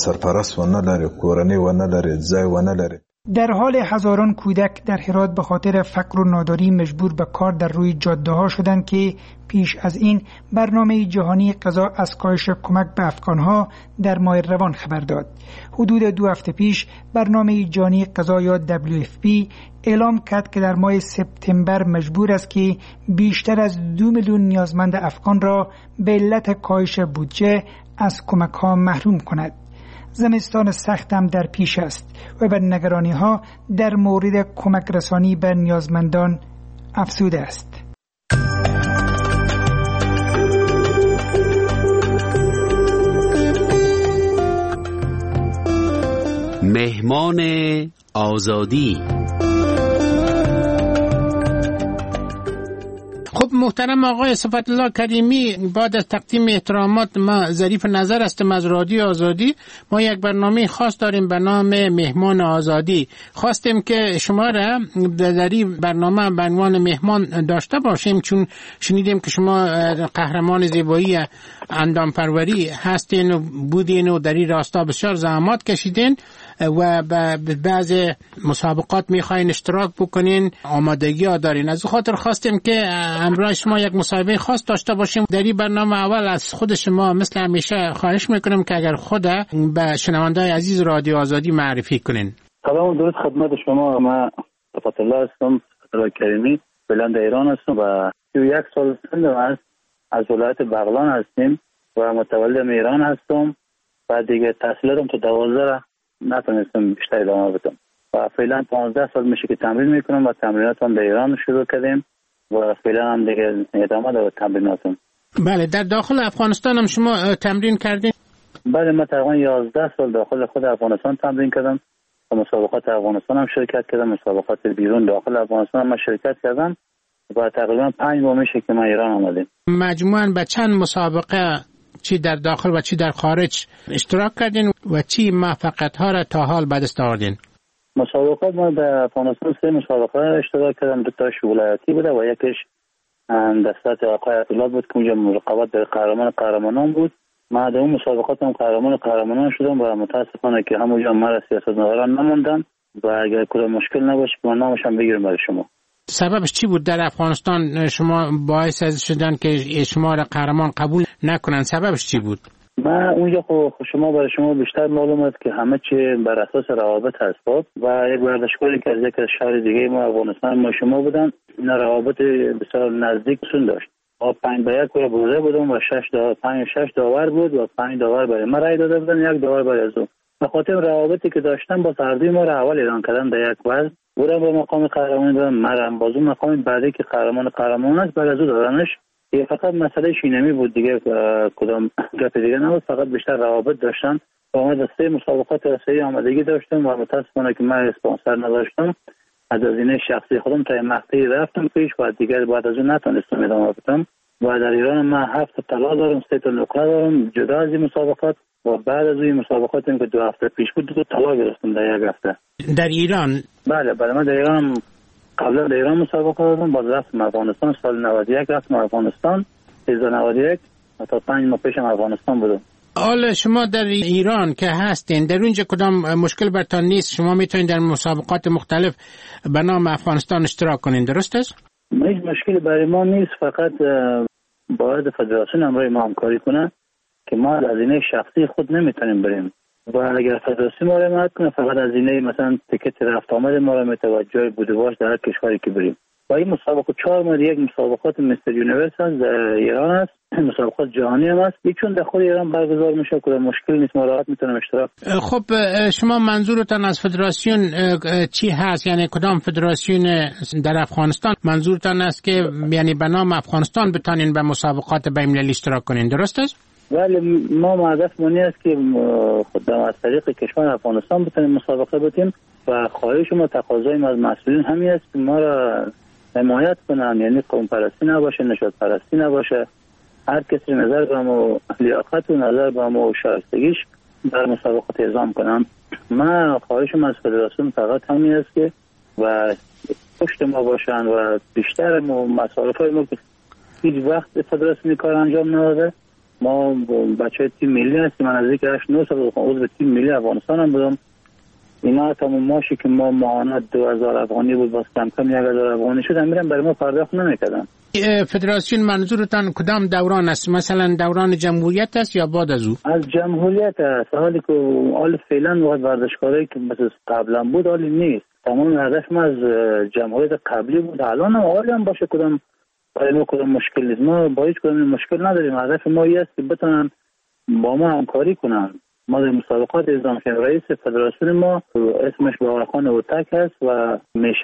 T: در حال هزاران کودک در هرات به خاطر فقر و ناداری مجبور به کار در روی جاده‌ها شدند که پیش از این برنامه جهانی غذا از کاهش کمک به افغان‌ها در ماه روان خبر داد. حدود 2 هفته پیش برنامه جهانی غذا یا WFP اعلام کرد که در ماه سپتامبر مجبور است که بیشتر از 2 میلیون نیازمند افغان را به علت کاهش بودجه از کمک‌ها محروم کند. زمستان سخت هم در پیش است و به نگرانی‌ها در مورد کمک رسانی به نیازمندان افزوده است.
P: مهمان آزادی.
W: خب محترم آقای صفت الله کریمی، بعد از تقدیم احترامات ما ظریف نظر هستم از رادیو آزادی. ما یک برنامه خاص داریم به نام مهمان آزادی. خواستیم که شما را در این برنامه به عنوان مهمان داشته باشیم، چون شنیدیم که شما قهرمان زیبایی اندام پروری هستین و بودین و در این راستا بسیار زحمات کشیدین و به بعض مسابقات میخواین اشتراک بکنین، آمادگی ها دارین. از خاطر خواستیم که همراه شما یک مصاحبه خاص داشته باشیم. در این برنامه اول از خود شما مثل همیشه خواهش میکنم که اگر خود به شنونده‌های عزیز رادیو آزادی معرفی کنین.
X: سلام درود خدمت شما. من صفت الله هستم، صفت الله کریمی، بلند ایران هستم و 31 سال سنم است. از ولایت بغلان هستیم و متولد ایران هستم و دیگه تحصیلاتم تا 12 نتونستم بیشتر ادامه بدم و فعلا 15 سال میشه که تمرین میکنم و تمریناتم در ایران شروع کردیم و فعلا هم دیگه ادامه دارم تمریناتم.
W: بله، در داخل افغانستان هم شما تمرین کردین؟
X: بله، من تقریبا 11 سال داخل خود افغانستان تمرین کردم و مسابقات افغانستان هم شرکت کردم، مسابقات بیرون داخل افغانستان هم شرکت کردم و تقریبا 5 ماه میشه که من ایران آمدم.
W: مجموعاً به چند مسابقه چی در داخل و چی در خارج اشتراک کردین و چی موفقیت ها را تا حال به دست آوردین؟
X: مسابقات ما در افغانستان 3 مسابقه اشتراک کردم، 2 تاش ولایتی بوده و یکیش دستات آقای عطی‌الله بود که اونجا رقابت در قهرمانان بود. ما در اون مسابقات هم قهرمانان شدم و متاسفانه که همونجا مرا سیاستمداران نموندن و اگر کدام مشکل نباشه من نامشم بگیرم برای شما.
W: سببش چی بود در افغانستان شما باعث شدن که شما را قهرمان قبول نکنن؟ سببش چی بود؟
X: ما اونجا خب شما برای شما بیشتر معلوم است که همه چی بر اساس روابط هست و یک ورزشکاری که از یک شهر دیگه ما افغانستان ما شما بودن، این روابط بسیار نزدیک سون داشت. 5 به 1 بوده بودم و 6 داور بود و 5 داور برای ما رای داده بودن، 1 داور برای از به خاطر روابطی که داشتم با هر دوی ما را اول اعلان کردن در یک وزن بودم به مقام قهرمان دادم. مرم بازو مقام بعدی که قهرمان است برای از دادنش. یه فقط مسئله شینمی بود دیگه، کدام گپ دیگه نبود، فقط بیشتر روابط داشتن و ما در 3 مسابقات رسمی آمادگی داشتم و متاسفانه که من اسپانسر نداشتم. از هزینه شخصی خودم تا مقطعی رفتم پیش و دیگه بعد از اون نتونستم ادامه بدم و در ایران من 7 طلا دارم، 3 تا نقره دارم جدا از این مسابقات و بعد از این مسابقات که 2 هفته پیش بود 2 طلا گرفتم در 1 هفته.
W: در ایران؟
X: بله من در ایران قبلا در ایران مسابقه دادم، باز رفتم افغانستان سال 91 رفتم افغانستان 1391 تا 5 ماه پیشم افغانستان بودم.
W: حالا شما در ایران که هستین، در اونجا کدام مشکل برتان نیست؟ شما میتونید در مسابقات مختلف به نام افغانستان اشتراک کنین، درست است؟
X: هیچ مشکلی برای ما نیست، فقط باید فدراسیون همراه ما همکاری کنه که ما از هزینه شخصی خود نمیتونیم بریم و اگر فدراسیون ما رو حمایت کنه فقط هزینه مثلا تیکت رفت آمد ما رو متوجه بودواش در هر کشوری که بریم. و این مسابقه 4 ماه یک مسابقات مستر یونیورس هست در ایران است، مسابقات جهانی هم است، چون در خود ایران برگزار میشه که مشکل نیست، ما راحت میتونیم اشتراک.
W: خب شما منظورتان از فدراسیون چی هست؟ یعنی کدام فدراسیون در افغانستان منظورتان است که یعنی به نام افغانستان بتانین به مسابقات بین‌المللی اشتراک کنین، درست است؟
X: ولی ما هدف مونی است که خود از طریق کشور افغانستان بتونیم مسابقه بتیم و خواهش ما تقاضای ما از مسئولین همین است که ما را حمایت کنن، یعنی قوم پرستی نباشه، نژاد پرستی نباشه، هر کسی نظر به ما لیاقت و نظر به ما شایستگیش در مسابقات اعزام کنن. من خواهشم از فدراسیون فقط همین است که و پشت ما باشن و بیشتر مصارفای ما که هیچ وقت فدراسیون کار انجام نداده. ما بچه تیم ملی هستیم، من از 8-9 سال عضو تیم ملی افغانستان هم بودم. اینا تمام ماشی که ما معاونت 2000 افغانی بود باز کم کم 1000 افغانی شد، میرن برای ما پرداخت نمیکردن.
W: فدراسیون منظورتان کدام دوران است؟ مثلا دوران جمهوریت است یا بعد از او؟
X: از جمهوریت است. حالی که حال فعلا وقت ورزشکاری که مثل قبلا بود حالی نیست. تمام هدف ما از جمهوریت قبلی بود، الان هم حالی هم باشه کدام برای ما کدام مشکل نیست. ما با هیچ کدام مشکل نداریم. هدف ما این است که بتونن با ما همکاری کنن. ما در مسابقات اعزام شدیم. رئیس فدراسیون ما اسمش باقرخان اوتک است و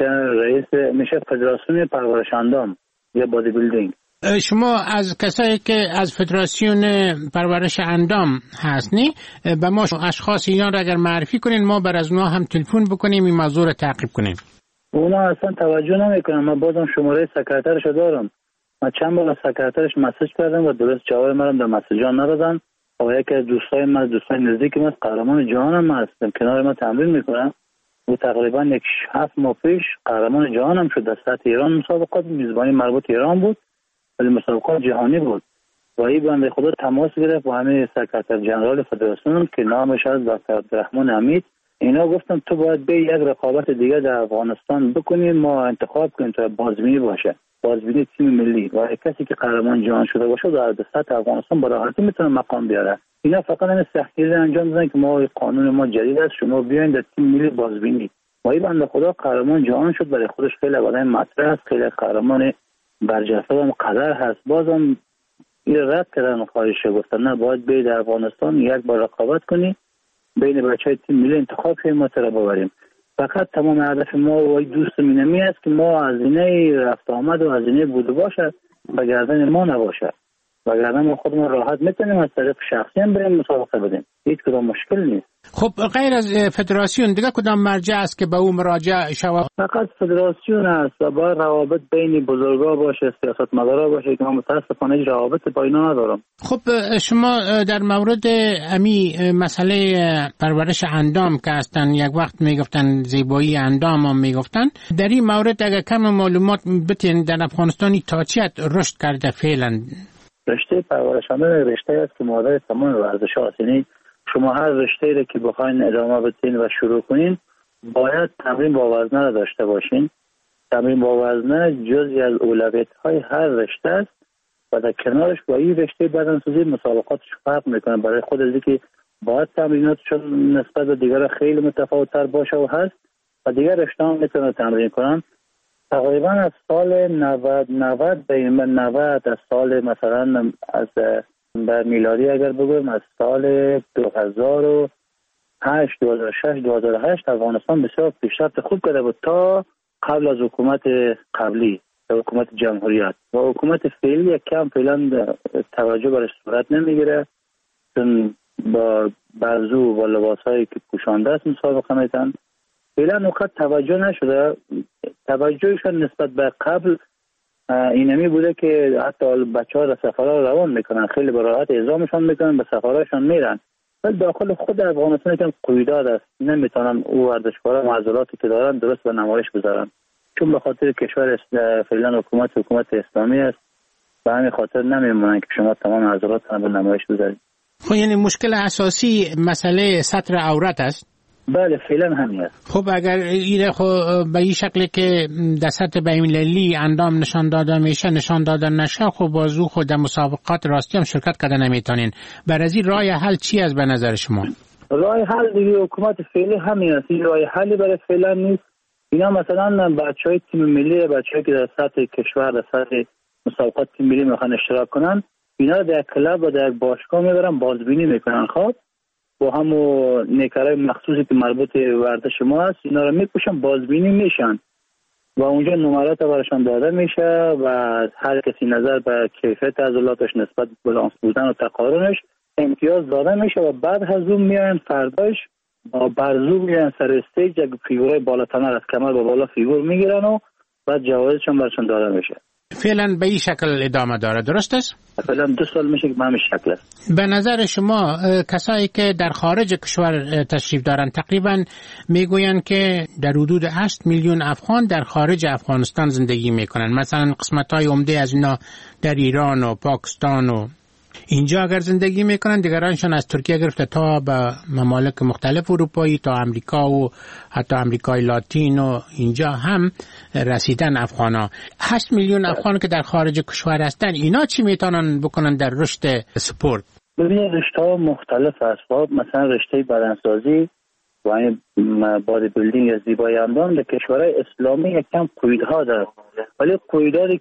X: میشه فدراسیون پرورش اندام یا بادی بیلدینگ.
W: شما از کسایی که از فدراسیون پرورش اندام هستنی به ما اشخاص ایران را اگر معرفی کنین ما بر از اونها هم تلفن بکنیم این موضوع را تعقیب کنیم.
X: اونا اصلا توجه نمیکنن. من بازم شماره سکرترش دارم. من چند بار از سکرترش مسیج کردم و درست جواب منم در مسیجان ندادن. و یکی از دوستای نزدیک من قهرمان جهان هم هستم، کنار ما تمرین میکنم. او تقریبا 7 ماه پیش قهرمان جهان هم شد در سطح ایران. مسابقات میزبانی مربوط ایران بود ولی مسابقات جهانی بود و این بنده خدا تماس گرفت با همه سکرتر جنرال فدراسیون که نامش از دکتر عبدالرحمن حمید. اینا گفتم تو باید به یک رقابت دیگه در افغانستان بکنیم، ما انتخاب کنیم تا بازبینی باشه، بازبینی تیم ملی و کسی که قهرمان جهان شده باشه در سطح افغانستان با راحتی میتونه مقام بیاره. اینا فقط این سختگیری انجام دادن که ما قانون ما جدید است، شما بیاین در تیم ملی بازبینی. و این بنده خدا قهرمان جهان شد، برای خودش خیلی آدم مطرح است، خیلی قهرمان برجسته و مقدر هست. بازم این رد کردن خواهش گفتن نه باید بیاید در افغانستان یک بار رقابت کنی بین بچهای تیم ملی انتخاب کنیم ما تر ببریم. فقط تمام هدف ما و دوست مینمی است که ما هزینه رفت آمد و هزینه بوده باشه به گردن ما نباشه، وگرنه ما خودمون راحت میتونیم از طریق شخصی هم بریم مسابقه بدیم، هیچ کدام مشکل نیست.
W: خب غیر از فدراسیون دیگه کدام مرجع است که به او مراجعه شود؟
X: فقط فدراسیون است و باید روابط بین بزرگا باشه، سیاستمدارا باشه که من متاسفانه هیچ روابط با اینا ندارم.
W: خب شما در مورد امی مسئله پرورش اندام که هستن یک وقت میگفتن زیبایی اندام هم میگفتن، در این مورد اگر کم معلومات بتین در افغانستانی تا چیت رشد کرده فعلا؟
X: رشته پرورش اندام رشته است که مادر تمام ورزش‌ها است. یعنی شما هر رشته‌ای را که بخواین ادامه بدین و شروع کنین باید تمرین با وزنه را داشته باشین. تمرین با وزنه جزئی از اولویت‌های هر رشته است و در کنارش با این رشته بدنسازی مسابقاتش فرق میکنه. برای خود از اینکه باید تمریناتشون نسبت به دیگر خیلی متفاوت‌تر باشه و هست و دیگر رشته‌ها میتونن تمرین کنن. تقریبا از سال 90 به 90 از سال مثلا از بر میلادی اگر بگویم از سال 2008 2008 افغانستان بسیار پیشرفت خوب کرده بود تا قبل از حکومت قبلی، حکومت جمهوریت. و حکومت فعلی کم فعلا توجه برش صورت نمیگیره، چون با بازو و لباسایی که پوشانده است مسابقه میتن. فعلا نقطه توجه نشده. توجهشون نسبت به قبل اینمی بوده که حتی بچه‌ها در سفرها روان میکنن، خیلی به راحت اعزامشان میکنن، به سفرهاشون میرن. ولی داخل خود افغانستان یکم قیوداد است، نمیتونن او ورزشکارا معضلاتی که دارن درست به نمایش بذارن، چون به خاطر کشور فعلا حکومت اسلامی است. به همین خاطر نمیمونن که شما تمام معضلاتتون به نمایش بذارید.
W: خب یعنی مشکل اساسی مسئله سطر عورت است؟
X: بله فعلا همین است.
W: خب اگر این خب به این شکل که در سطح بین‌المللی اندام نشان داده میشه نشان داده نشه، خب بازو خود در مسابقات راستی هم شرکت کرده نمیتونین. برای این راه حل چی است به نظر شما؟
X: راه حل دیگه حکومت فعلی همین است. این راه حلی برای فعلا نیست. اینا مثلا بچهای تیم ملی، بچه‌ای که در سطح کشور در سطح مسابقات تیم ملی میخوان اشتراک کنن، اینا در کلاب و در باشگاه میبرن بازبینی میکنن. خب با همو نیکرای مخصوصی که مربوط ورزش ما هست اینا رو میپوشن بازبینی میشن و اونجا نمرات براشون داده میشه و هر کسی نظر به کیفیت عضلاتش نسبت به بالانس بودن و تقارنش امتیاز داده میشه و بعد از اون میاین فرداش با برزو میاین سر استیج یک فیگورای بالاتر از کمر به بالا فیگور میگیرن و بعد جوایزشون براشون داده میشه.
W: فعلا به این شکل ادامه داره، درست است؟
X: فعلا 2 سال میشه که به همین شکل است.
W: به نظر شما کسایی که در خارج کشور تشریف دارن تقریبا میگویند که در حدود 8 میلیون افغان در خارج افغانستان زندگی میکنن. مثلا قسمت‌های عمده از اینا در ایران و پاکستان و اینجا اگر زندگی میکنن، دیگرانشان از ترکیه گرفته تا به ممالک مختلف اروپایی تا امریکا و حتی امریکای لاتین و اینجا هم رسیدن افغانا. 8 میلیون افغان که در خارج کشور هستن، اینا چی میتونن بکنن در رشد سپورت؟
X: ببینید رشته‌ها مختلف هست. مثلا رشته بدنسازی و بادی بیلدینگ یا زیبایی اندام در کشورهای اسلامی یکم قیودها داره، ولی قیوداتی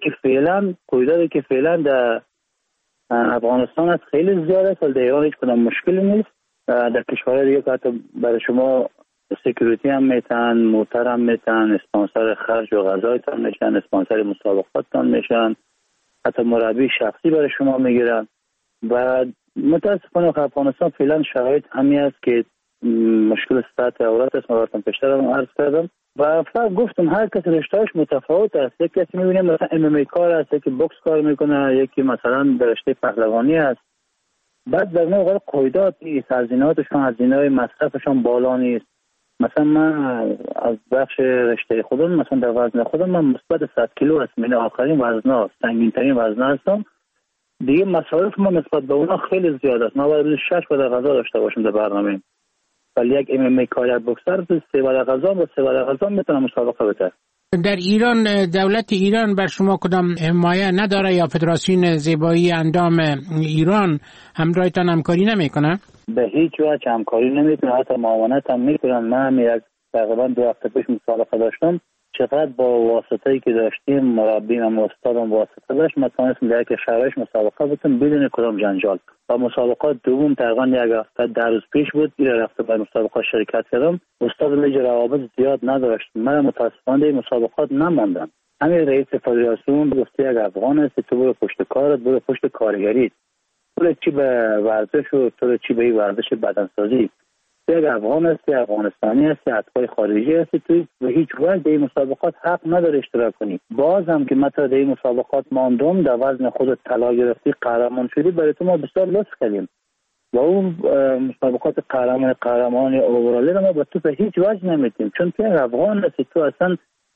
X: که فعلا در افغانستان است خیلی زیاده است. در ایران هیچ کدام مشکلی نیست. در کشورهای دیگه که حتی برای شما سکیوریتی هم میتن، موتر هم میتن، اسپانسر خرج و غذایتان میشن، اسپانسر مسابقاتتان میشن، حتی مربی شخصی برای شما میگیرن. و متاسفانه افغانستان فعلا شرایط همین است که مشکل سطح عورت است. من براتون پیشتر هم عرض کردم و فقط گفتم هر کسی رشته‌اش متفاوت است. یک کسی می‌بینه مثلا MMA کار است، یکی بوکس کار میکنه، یکی مثلا در رشته پهلوانی است. بعد در نوع قیودات هزینه‌هاشون، هزینه‌های مصرفشون بالا نیست. مثلا من از بخش رشته خودم، مثلا در وزن خودم من مثبت 100 کیلو هستم، یعنی آخرین وزن‌ها، سنگین‌ترین وزن هستم. دیگه مصارف ما نسبت به اونا خیلی زیاد است. ما باید 6 بار غذا داشته باشیم در برنامه. ولی یک MMA کار بوکسر 3 بار غذا و 3 بار غذا میتونه مسابقه بده. در
W: ایران دولت ایران بر شما کدام حمایت نداره یا فدراسیون زیبایی اندام ایران همراهتان همکاری نمیکنه؟
X: به هیچ وجه همکاری نمیکنه، حتی معاونت هم میکنن. من یک تقریبا 2 هفته پیش مسابقه داشتم، چقدر با واسطه‌ای که داشتیم، مربیم و استادم واسطه داشت، من تونستم در یک شهرش مسابقه بودم بدون کدام جنجال. و مسابقات دوم تقریبا یک هفته 10 روز پیش بود، این رفته به مسابقات شرکت کردم. استاد میگه روابط زیاد نداشت، من متاسفانه این مسابقات نماندم. همین رئیس فدراسیون گفته یک افغان است، تو برو پشت کارت، برو پشت کارگری، تو چی به ورزش و تو چی به ورزش بدنسازی. یک افغان هستی، افغانستانی هستی، اتباع خارجی هستی، تو به هیچ وجه در این مسابقات حق نداری اشتراک کنی. باز هم که مثلا در این مسابقات ماندم، در وزن خودت طلا گرفتی، قهرمان شدی، برای تو ما بسیار لطف کردیم. و اون مسابقات قهرمانی اورالی رو ما به تو به هیچ وجه نمیدیم، چون تو افغان هستی، تو اصلا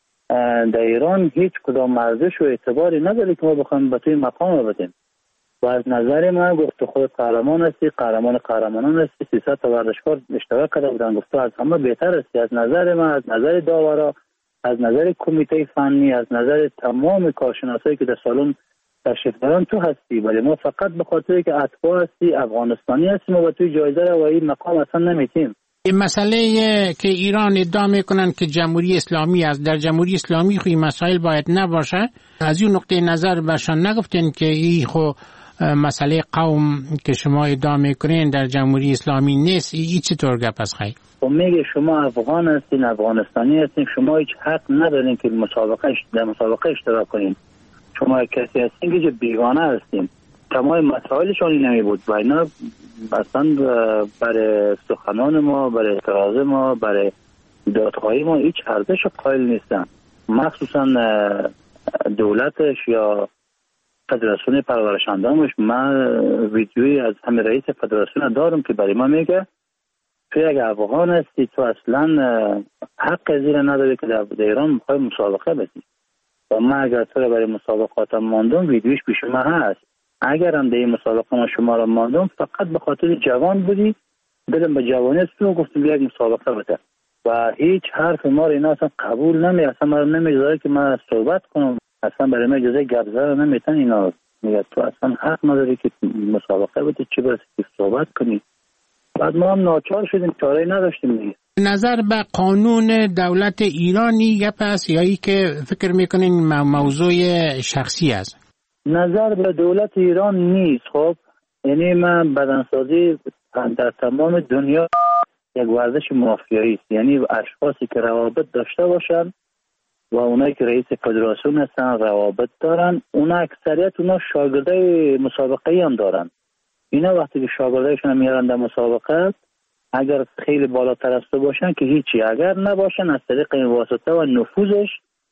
X: در ایران هیچ کدام ارزش و اعتباری نداری که ما بخوایم به توی مقام بدیم. و از نظر من گفت خود قهرمان هستی، قهرمانان هستی، 300 تا ورزشکار اشتراک کرده بودن، گفت از همه بهتر هستی. از نظر من، از نظر داورا، از نظر کمیته فنی، از نظر تمام کارشناسایی که در سالن تشریف دارن تو هستی، ولی ما فقط به خاطر که اتباع هستی، افغانستانی هستیم و توی جایزه رو و این مقام اصلا نمیتیم.
W: این مسئله که ایران ادعا میکنن که جمهوری اسلامی است، در جمهوری اسلامی خو این مسائل باید نباشه. از این نقطه نظر برشان نگفتین که این خو مسئله قوم که شما ادعا میکنین در جمهوری اسلامی نیست؟ این چطور گپ است خیلی؟
X: خب میگه شما افغان هستین، افغانستانی هستین، شما هیچ حق ندارین که در مسابقه اشتراک کنین. شما کسی هستین که بیگانه هستین. تمام مسائلشون این نمی بود و اینا اصلا برای سخنان ما، برای اعتراض ما، برای دادخواهی ما هیچ ارزش قائل نیستن. مخصوصا دولتش یا فدراسیون پرورش اندامش. من ویدیویی از همه رئیس فدراسیون دارم که برای ما میگه تو یک افغان هستی، تو اصلا حق زیر نداری که در ایران میخوای مسابقه بدی. و من اگر تو برای مسابقاتم ماندم، ویدیویش پیش من هست. اگر هم در این مسابقه ما شما را ماندم فقط به خاطر جوان بودی، دلم به جوانی است و گفتم یک مسابقه بده و هیچ حرف ما را اینا اصلا قبول نمی، اصلا ما نمیذاره که من صحبت کنم، اصلا برای من اجازه گپ زدن نمیتن. اینا میگه تو اصلا حق نداری که مسابقه بده، چه برسه که صحبت کنی. بعد ما هم ناچار شدیم، چاره‌ای نداشتیم دیگه.
W: نظر به قانون دولت ایرانی گپ است یا ای که فکر میکنین موضوع شخصی است؟
X: نظر به دولت ایران نیست. خب یعنی من بدنسازی در تمام دنیا یک ورزش مافیایی است، یعنی اشخاصی که روابط داشته باشن و اونایی که رئیس فدراسیون هستن روابط دارن، اونا اکثریت اونا شاگردای مسابقه هم دارن. اینا وقتی که شاگردایشون میارن در مسابقه، اگر خیلی بالاتر از تو باشن که هیچی، اگر نباشن از طریق واسطه و نفوذش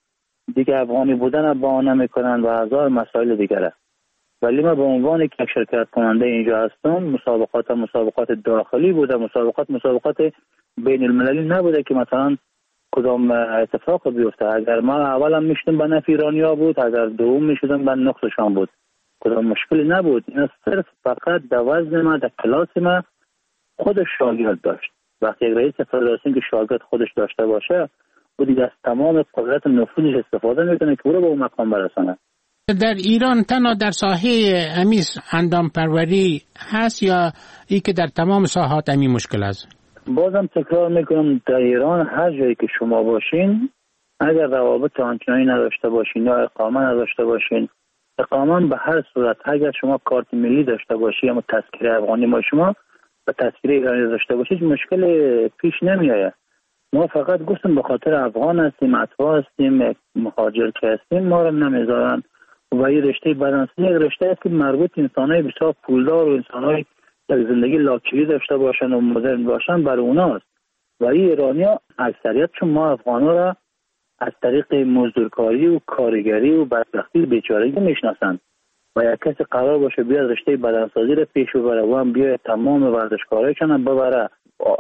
X: دیگه افغانی بودن بهانه میکنن و هزار مسائل دیگره. ولی من به عنوان یک شرکت کننده اینجا هستم، مسابقات داخلی بوده، مسابقات بین المللی نبوده که مثلا کدام اتفاق بیفته. اگر ما اولم میشدم به نفع ایرانیا بود، اگر دوم میشدم به نقصشان بود، کدام مشکلی نبود. اینا صرف فقط در وزن ما، در کلاس ما خودش شاگرد داشت. وقتی یک رئیس فدراسیون که شاگرد خودش داشته باشه و دیگه از تمام قدرت نفوذش استفاده میکنه که او رو به اون مقام برسانه.
W: در ایران تنها در ساحه امیز اندام پروری هست یا ای که در تمام ساحات امی مشکل است؟
X: بازم تکرار میکنم، در ایران هر جایی که شما باشین، اگر روابط آنچنانی نداشته باشین یا اقامه نداشته باشین، اقامه به هر صورت، اگر شما کارت ملی داشته باشی یا تذکره افغانی ما شما و تذکره ایرانی داشته باشید، مشکل پیش نمیآید. ما فقط گفتم به خاطر افغان هستیم، اتباع هستیم، مهاجر که هستیم، ما رو نمیذارن. و این رشته بدنسازی یک رشته است که مربوط انسانای بسیار پولدار و انسانای یک زندگی لاکچری داشته باشن و مدرن باشن برای اوناست. و این ایرانیا اکثریت چون ما افغانا را از طریق مزدورکاری و کارگری و بدبختی و بیچارگی میشناسن و یک کسی قرار باشه بیاد رشته بدنسازی را پیش ببره و هم بیاد تمام ورزشکارایشان هم ببره،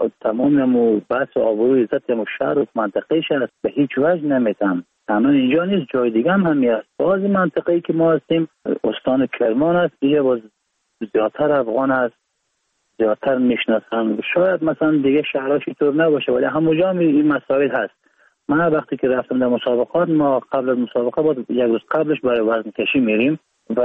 X: تمام بحث آبرو عزت و شهر و منطقه شهر به هیچ وجه نمیتن. تنها اینجا نیست، جای دیگه هم هست. بعضی منطقه‌ای که ما هستیم استان کرمان است، دیگه باز زیادتر افغان است، زیادتر میشناسن. شاید مثلا دیگه شهرهاش اینطور نباشه ولی همونجا این مسائل هست. من وقتی که رفتم در مسابقات، ما قبل از مسابقه بود یک روز قبلش برای وزن کشی میریم و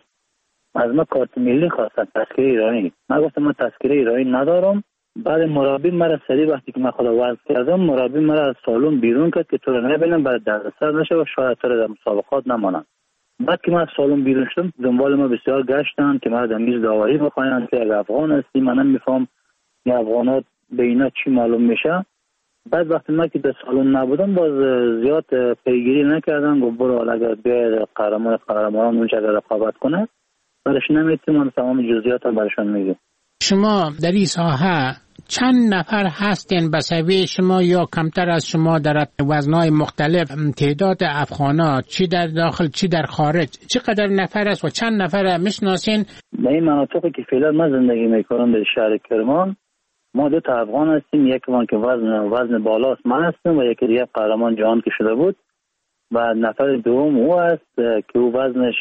X: از ما کارت ملی خواستن، تذکره ایرانی. من گفتم من تذکره ایرانی ندارم. بعد مربی مرا سری وقتی که من خدا وزن کردم، مربی مرا از سالن بیرون کرد که تو رو نبینم برای دردسر نشه و شاید تو رو در مسابقات نمانم. بعد که من از سالن بیرون شدم، دنبال ما بسیار گشتن که ما در میز داوری بخواین که اگه افغان هستی، من نمیفهم این افغانات به اینا چی معلوم میشه. بعد وقتی من که در سالن نبودم باز زیاد پیگیری نکردن، گفت برو اگر بیاید قهرمانان اونجا رقابت کنه، برش نمیتونم تمام جزئیات رو برشون میگم.
W: شما در این ساحه چند نفر هستین به سوی شما یا کمتر از شما در وزنهای مختلف؟ تعداد افغانا چی در داخل چی در خارج چقدر نفر است و چند نفر میشناسین؟
X: در این مناطقی که فعلا من زندگی میکنم در شهر کرمان، ما دو تا افغان هستیم. یکی من که وزن بالاست من هستم و یکی دیگه قهرمان جهان که شده بود و نفر دوم او است که او وزن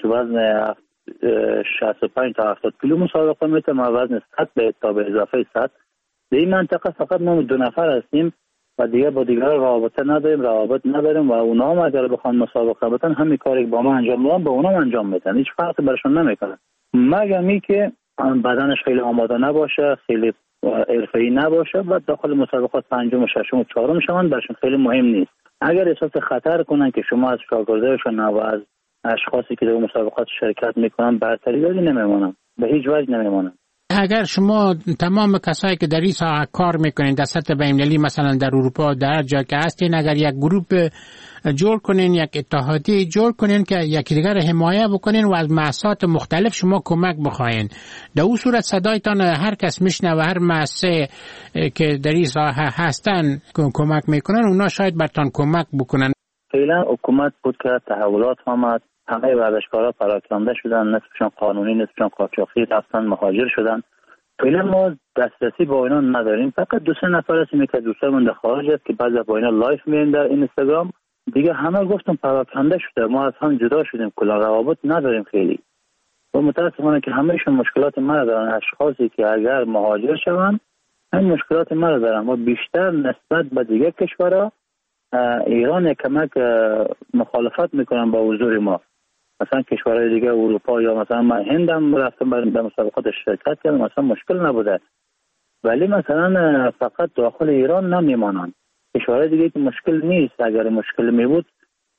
X: 65 تا 70 کیلو مسابقه میته. ما وزن 100 تا به اضافه 100. در این منطقه فقط ما دو نفر هستیم و دیگه با دیگر روابط نداریم و اونا هم اگر بخوان مسابقه بتن همین کاری که با ما انجام میدن با اونا انجام میدن، هیچ فرقی برشون نمیکنه، مگر می که بدنش خیلی آماده نباشه، خیلی حرفه‌ای نباشه و داخل مسابقات پنجم و ششم و چهارم شون برشون خیلی مهم نیست. اگر احساس خطر کنن که شما از شاگردایشون و از اشخاصی که در مسابقات شرکت میکنن برتری داری، نمیمونن، به هیچ وجه نمیمونن.
W: اگر شما تمام کسایی که در این ساحه کار میکنین در سطح بین‌المللی، مثلا در اروپا در جا که هستین، اگر یک گروپ جور کنین، یک اتحادیه جور کنین که یکی دیگر حمایت بکنین و از مؤسسات مختلف شما کمک بخواین، در اون صورت صدایتان هر کس میشنوه، هر مؤسسه که در این ساحه هستن کمک میکنن، اونا شاید برتان کمک بکنن.
X: فعلا حکومت بود که تحولات آمد، همه ورزشکارا پراکنده شدن، نصفشون قانونی نصفشون قاچاقی رفتن مهاجر شدن. فعلا ما دسترسی با اینا نداریم، فقط 2-3 نفر هستیم که دوستمون در خارج است که بعضی با اینا لایف میرن در اینستاگرام. دیگه همه گفتم پراکنده شده، ما از هم جدا شدیم، کلا روابط نداریم خیلی. و و متاسفانه که همهشون مشکلات ما دارن. اشخاصی که اگر مهاجر شوند این مشکلات ما دارن و بیشتر نسبت به دیگه کشورها ایران کمک مخالفت میکنن با حضور ما. مثلا کشورهای دیگه اروپا یا مثلا من هندم رفتم به مسابقات شرکت کردم، مثلا مشکل نبوده، ولی مثلا فقط داخل ایران نمیمانند. کشورهای دیگه که مشکل نیست، اگر مشکل می بود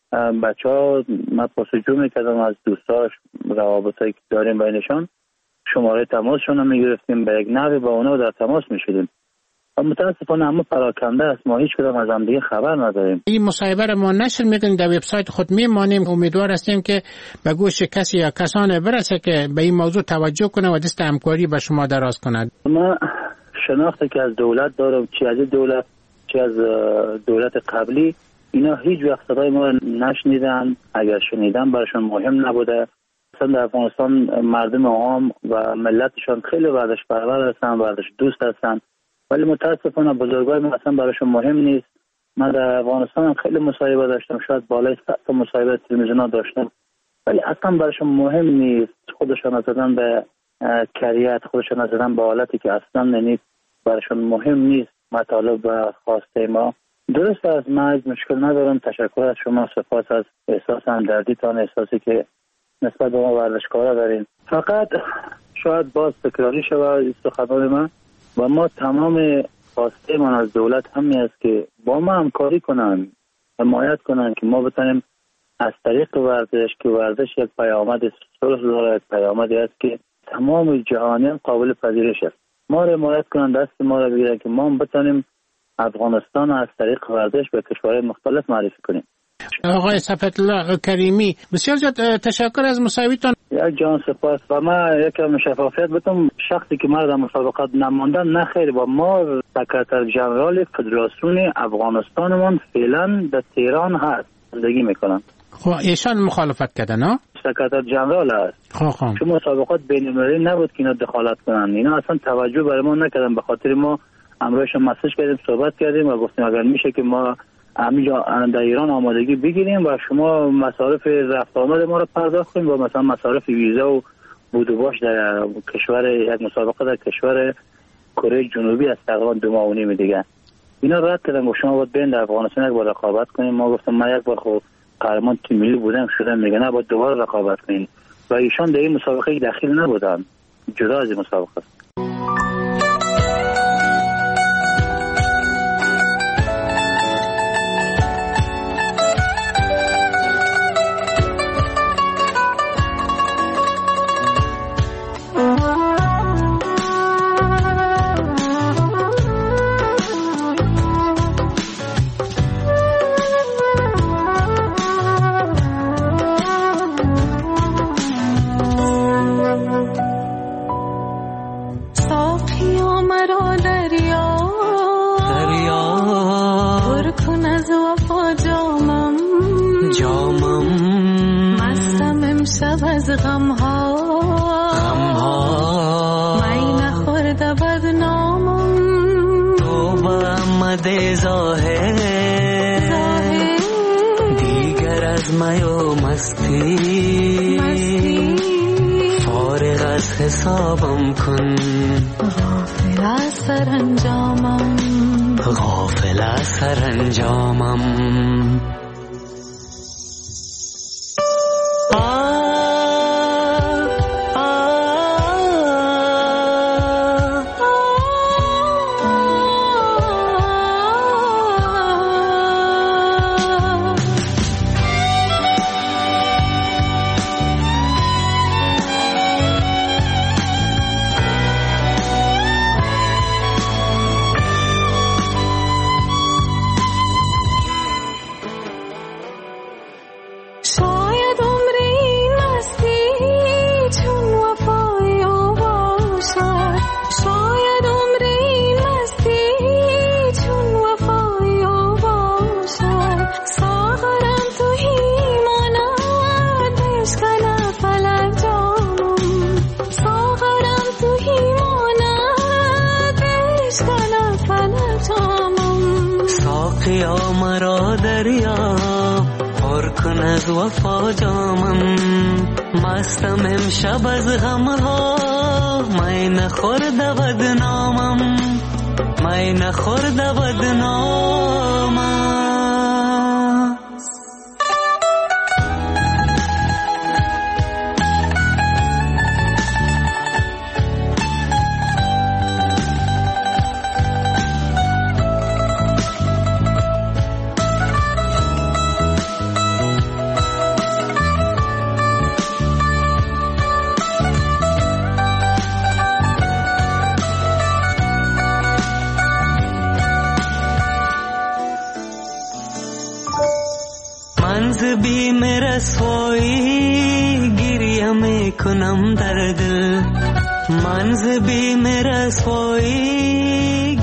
X: بچه ها من پرسجو میکردم از دوستاش، روابطایی که داریم بینشان، شماره تماسشون رو میگرفتیم، به یک نحوی با اونا در تماس میشدیم. متاسفانه همه پراکنده است، ما هیچ کدام از هم دیگه خبر نداریم.
W: این مصاحبه را ما نشر میکنیم، در وبسایت خود میمانیم. امیدوار هستیم که به گوش کسی یا کسان برسه که به این موضوع توجه کنه و دست همکاری به شما دراز کند.
X: ما شناختی که از دولت دارم، چی از دولت چی از دولت قبلی، اینا هیچ وقت صدای ما نشنیدن. اگر شنیدن براشون مهم نبوده. مثلا در افغانستان مردم عام و ملتشان خیلی ورزش پرور هستن، ورزش دوست هستن، ولی متاسفانه بزرگای ما اصلا براشون مهم نیست. من در افغانستان خیلی مصاحبه داشتم، شاید بالای 100 تا مصاحبه تلویزیونا داشتم، ولی اصلا براشون مهم نیست. خودشان زدن به کریت، خودشان زدن به حالتی که اصلا نیست، براشون مهم نیست مطالب و خواسته ما. درست از من مشکل ندارم. تشکر از شما، سپاس از احساس همدردیتان، احساسی که نسبت به ما ورزشکارا دارین. فقط شاید باز تکراری شود سخنان من و ما تمام خواسته من از دولت همین است که با ما همکاری کنن، حمایت کنن که ما بتونیم از طریق ورزش، که ورزش یک پیامد صلح داره، یک پیامدی است که تمام جهانیان قابل پذیرش است، ما رو حمایت کنن، دست ما رو بگیرن که ما بتونیم افغانستان از طریق ورزش به کشورهای مختلف معرفی کنیم.
W: آقای صفوتالله کریمی، بسیار زیاد تشکر از مصاحبهتان.
X: یک جان سپاس. و من یکم شفافیت بتم، شخصی که ما در مسابقات نماندن نخیر، با ما سکرتر جنرال فدراسیون افغانستانمون فعلا در تهران هست، زندگی میکنن.
W: خب ایشان مخالفت کردن ها؟
X: سکرتر جنرال هست.
W: خب
X: چون مسابقات بین‌المللی نبود که اینا دخالت کنن، اینا اصلا توجه برای ما نکردن. به خاطر ما امروزش مسیج کردیم، صحبت کردیم و گفتیم اگر میشه که ما همینجا در ایران آمادگی بگیریم و شما مصارف رفت آمد ما رو پرداخت کنیم و مثلا مصارف ویزا و بود و باش در کشور، یک مسابقه در کشور کره جنوبی از تقریبا 2 ماه و نیم دیگه اینا رد کردن. گفت شما باید بین در افغانستان یک بار رقابت کنیم. ما گفتم من یک بار خب قهرمان تیم ملی بودم شدم، میگه نه باید دوباره رقابت کنیم و ایشان در این مسابقه داخل نبودن، جدا از این مسابقه.
B: حسابم کن، غافل از سرانجامم، غافل از سرانجامم. پر کن از وفا جامم مستم امشب از غمها می نخورد بدنامم می نخورد بدنامم بیم رسوایی گریه میکنم در دل منز بیم رسوایی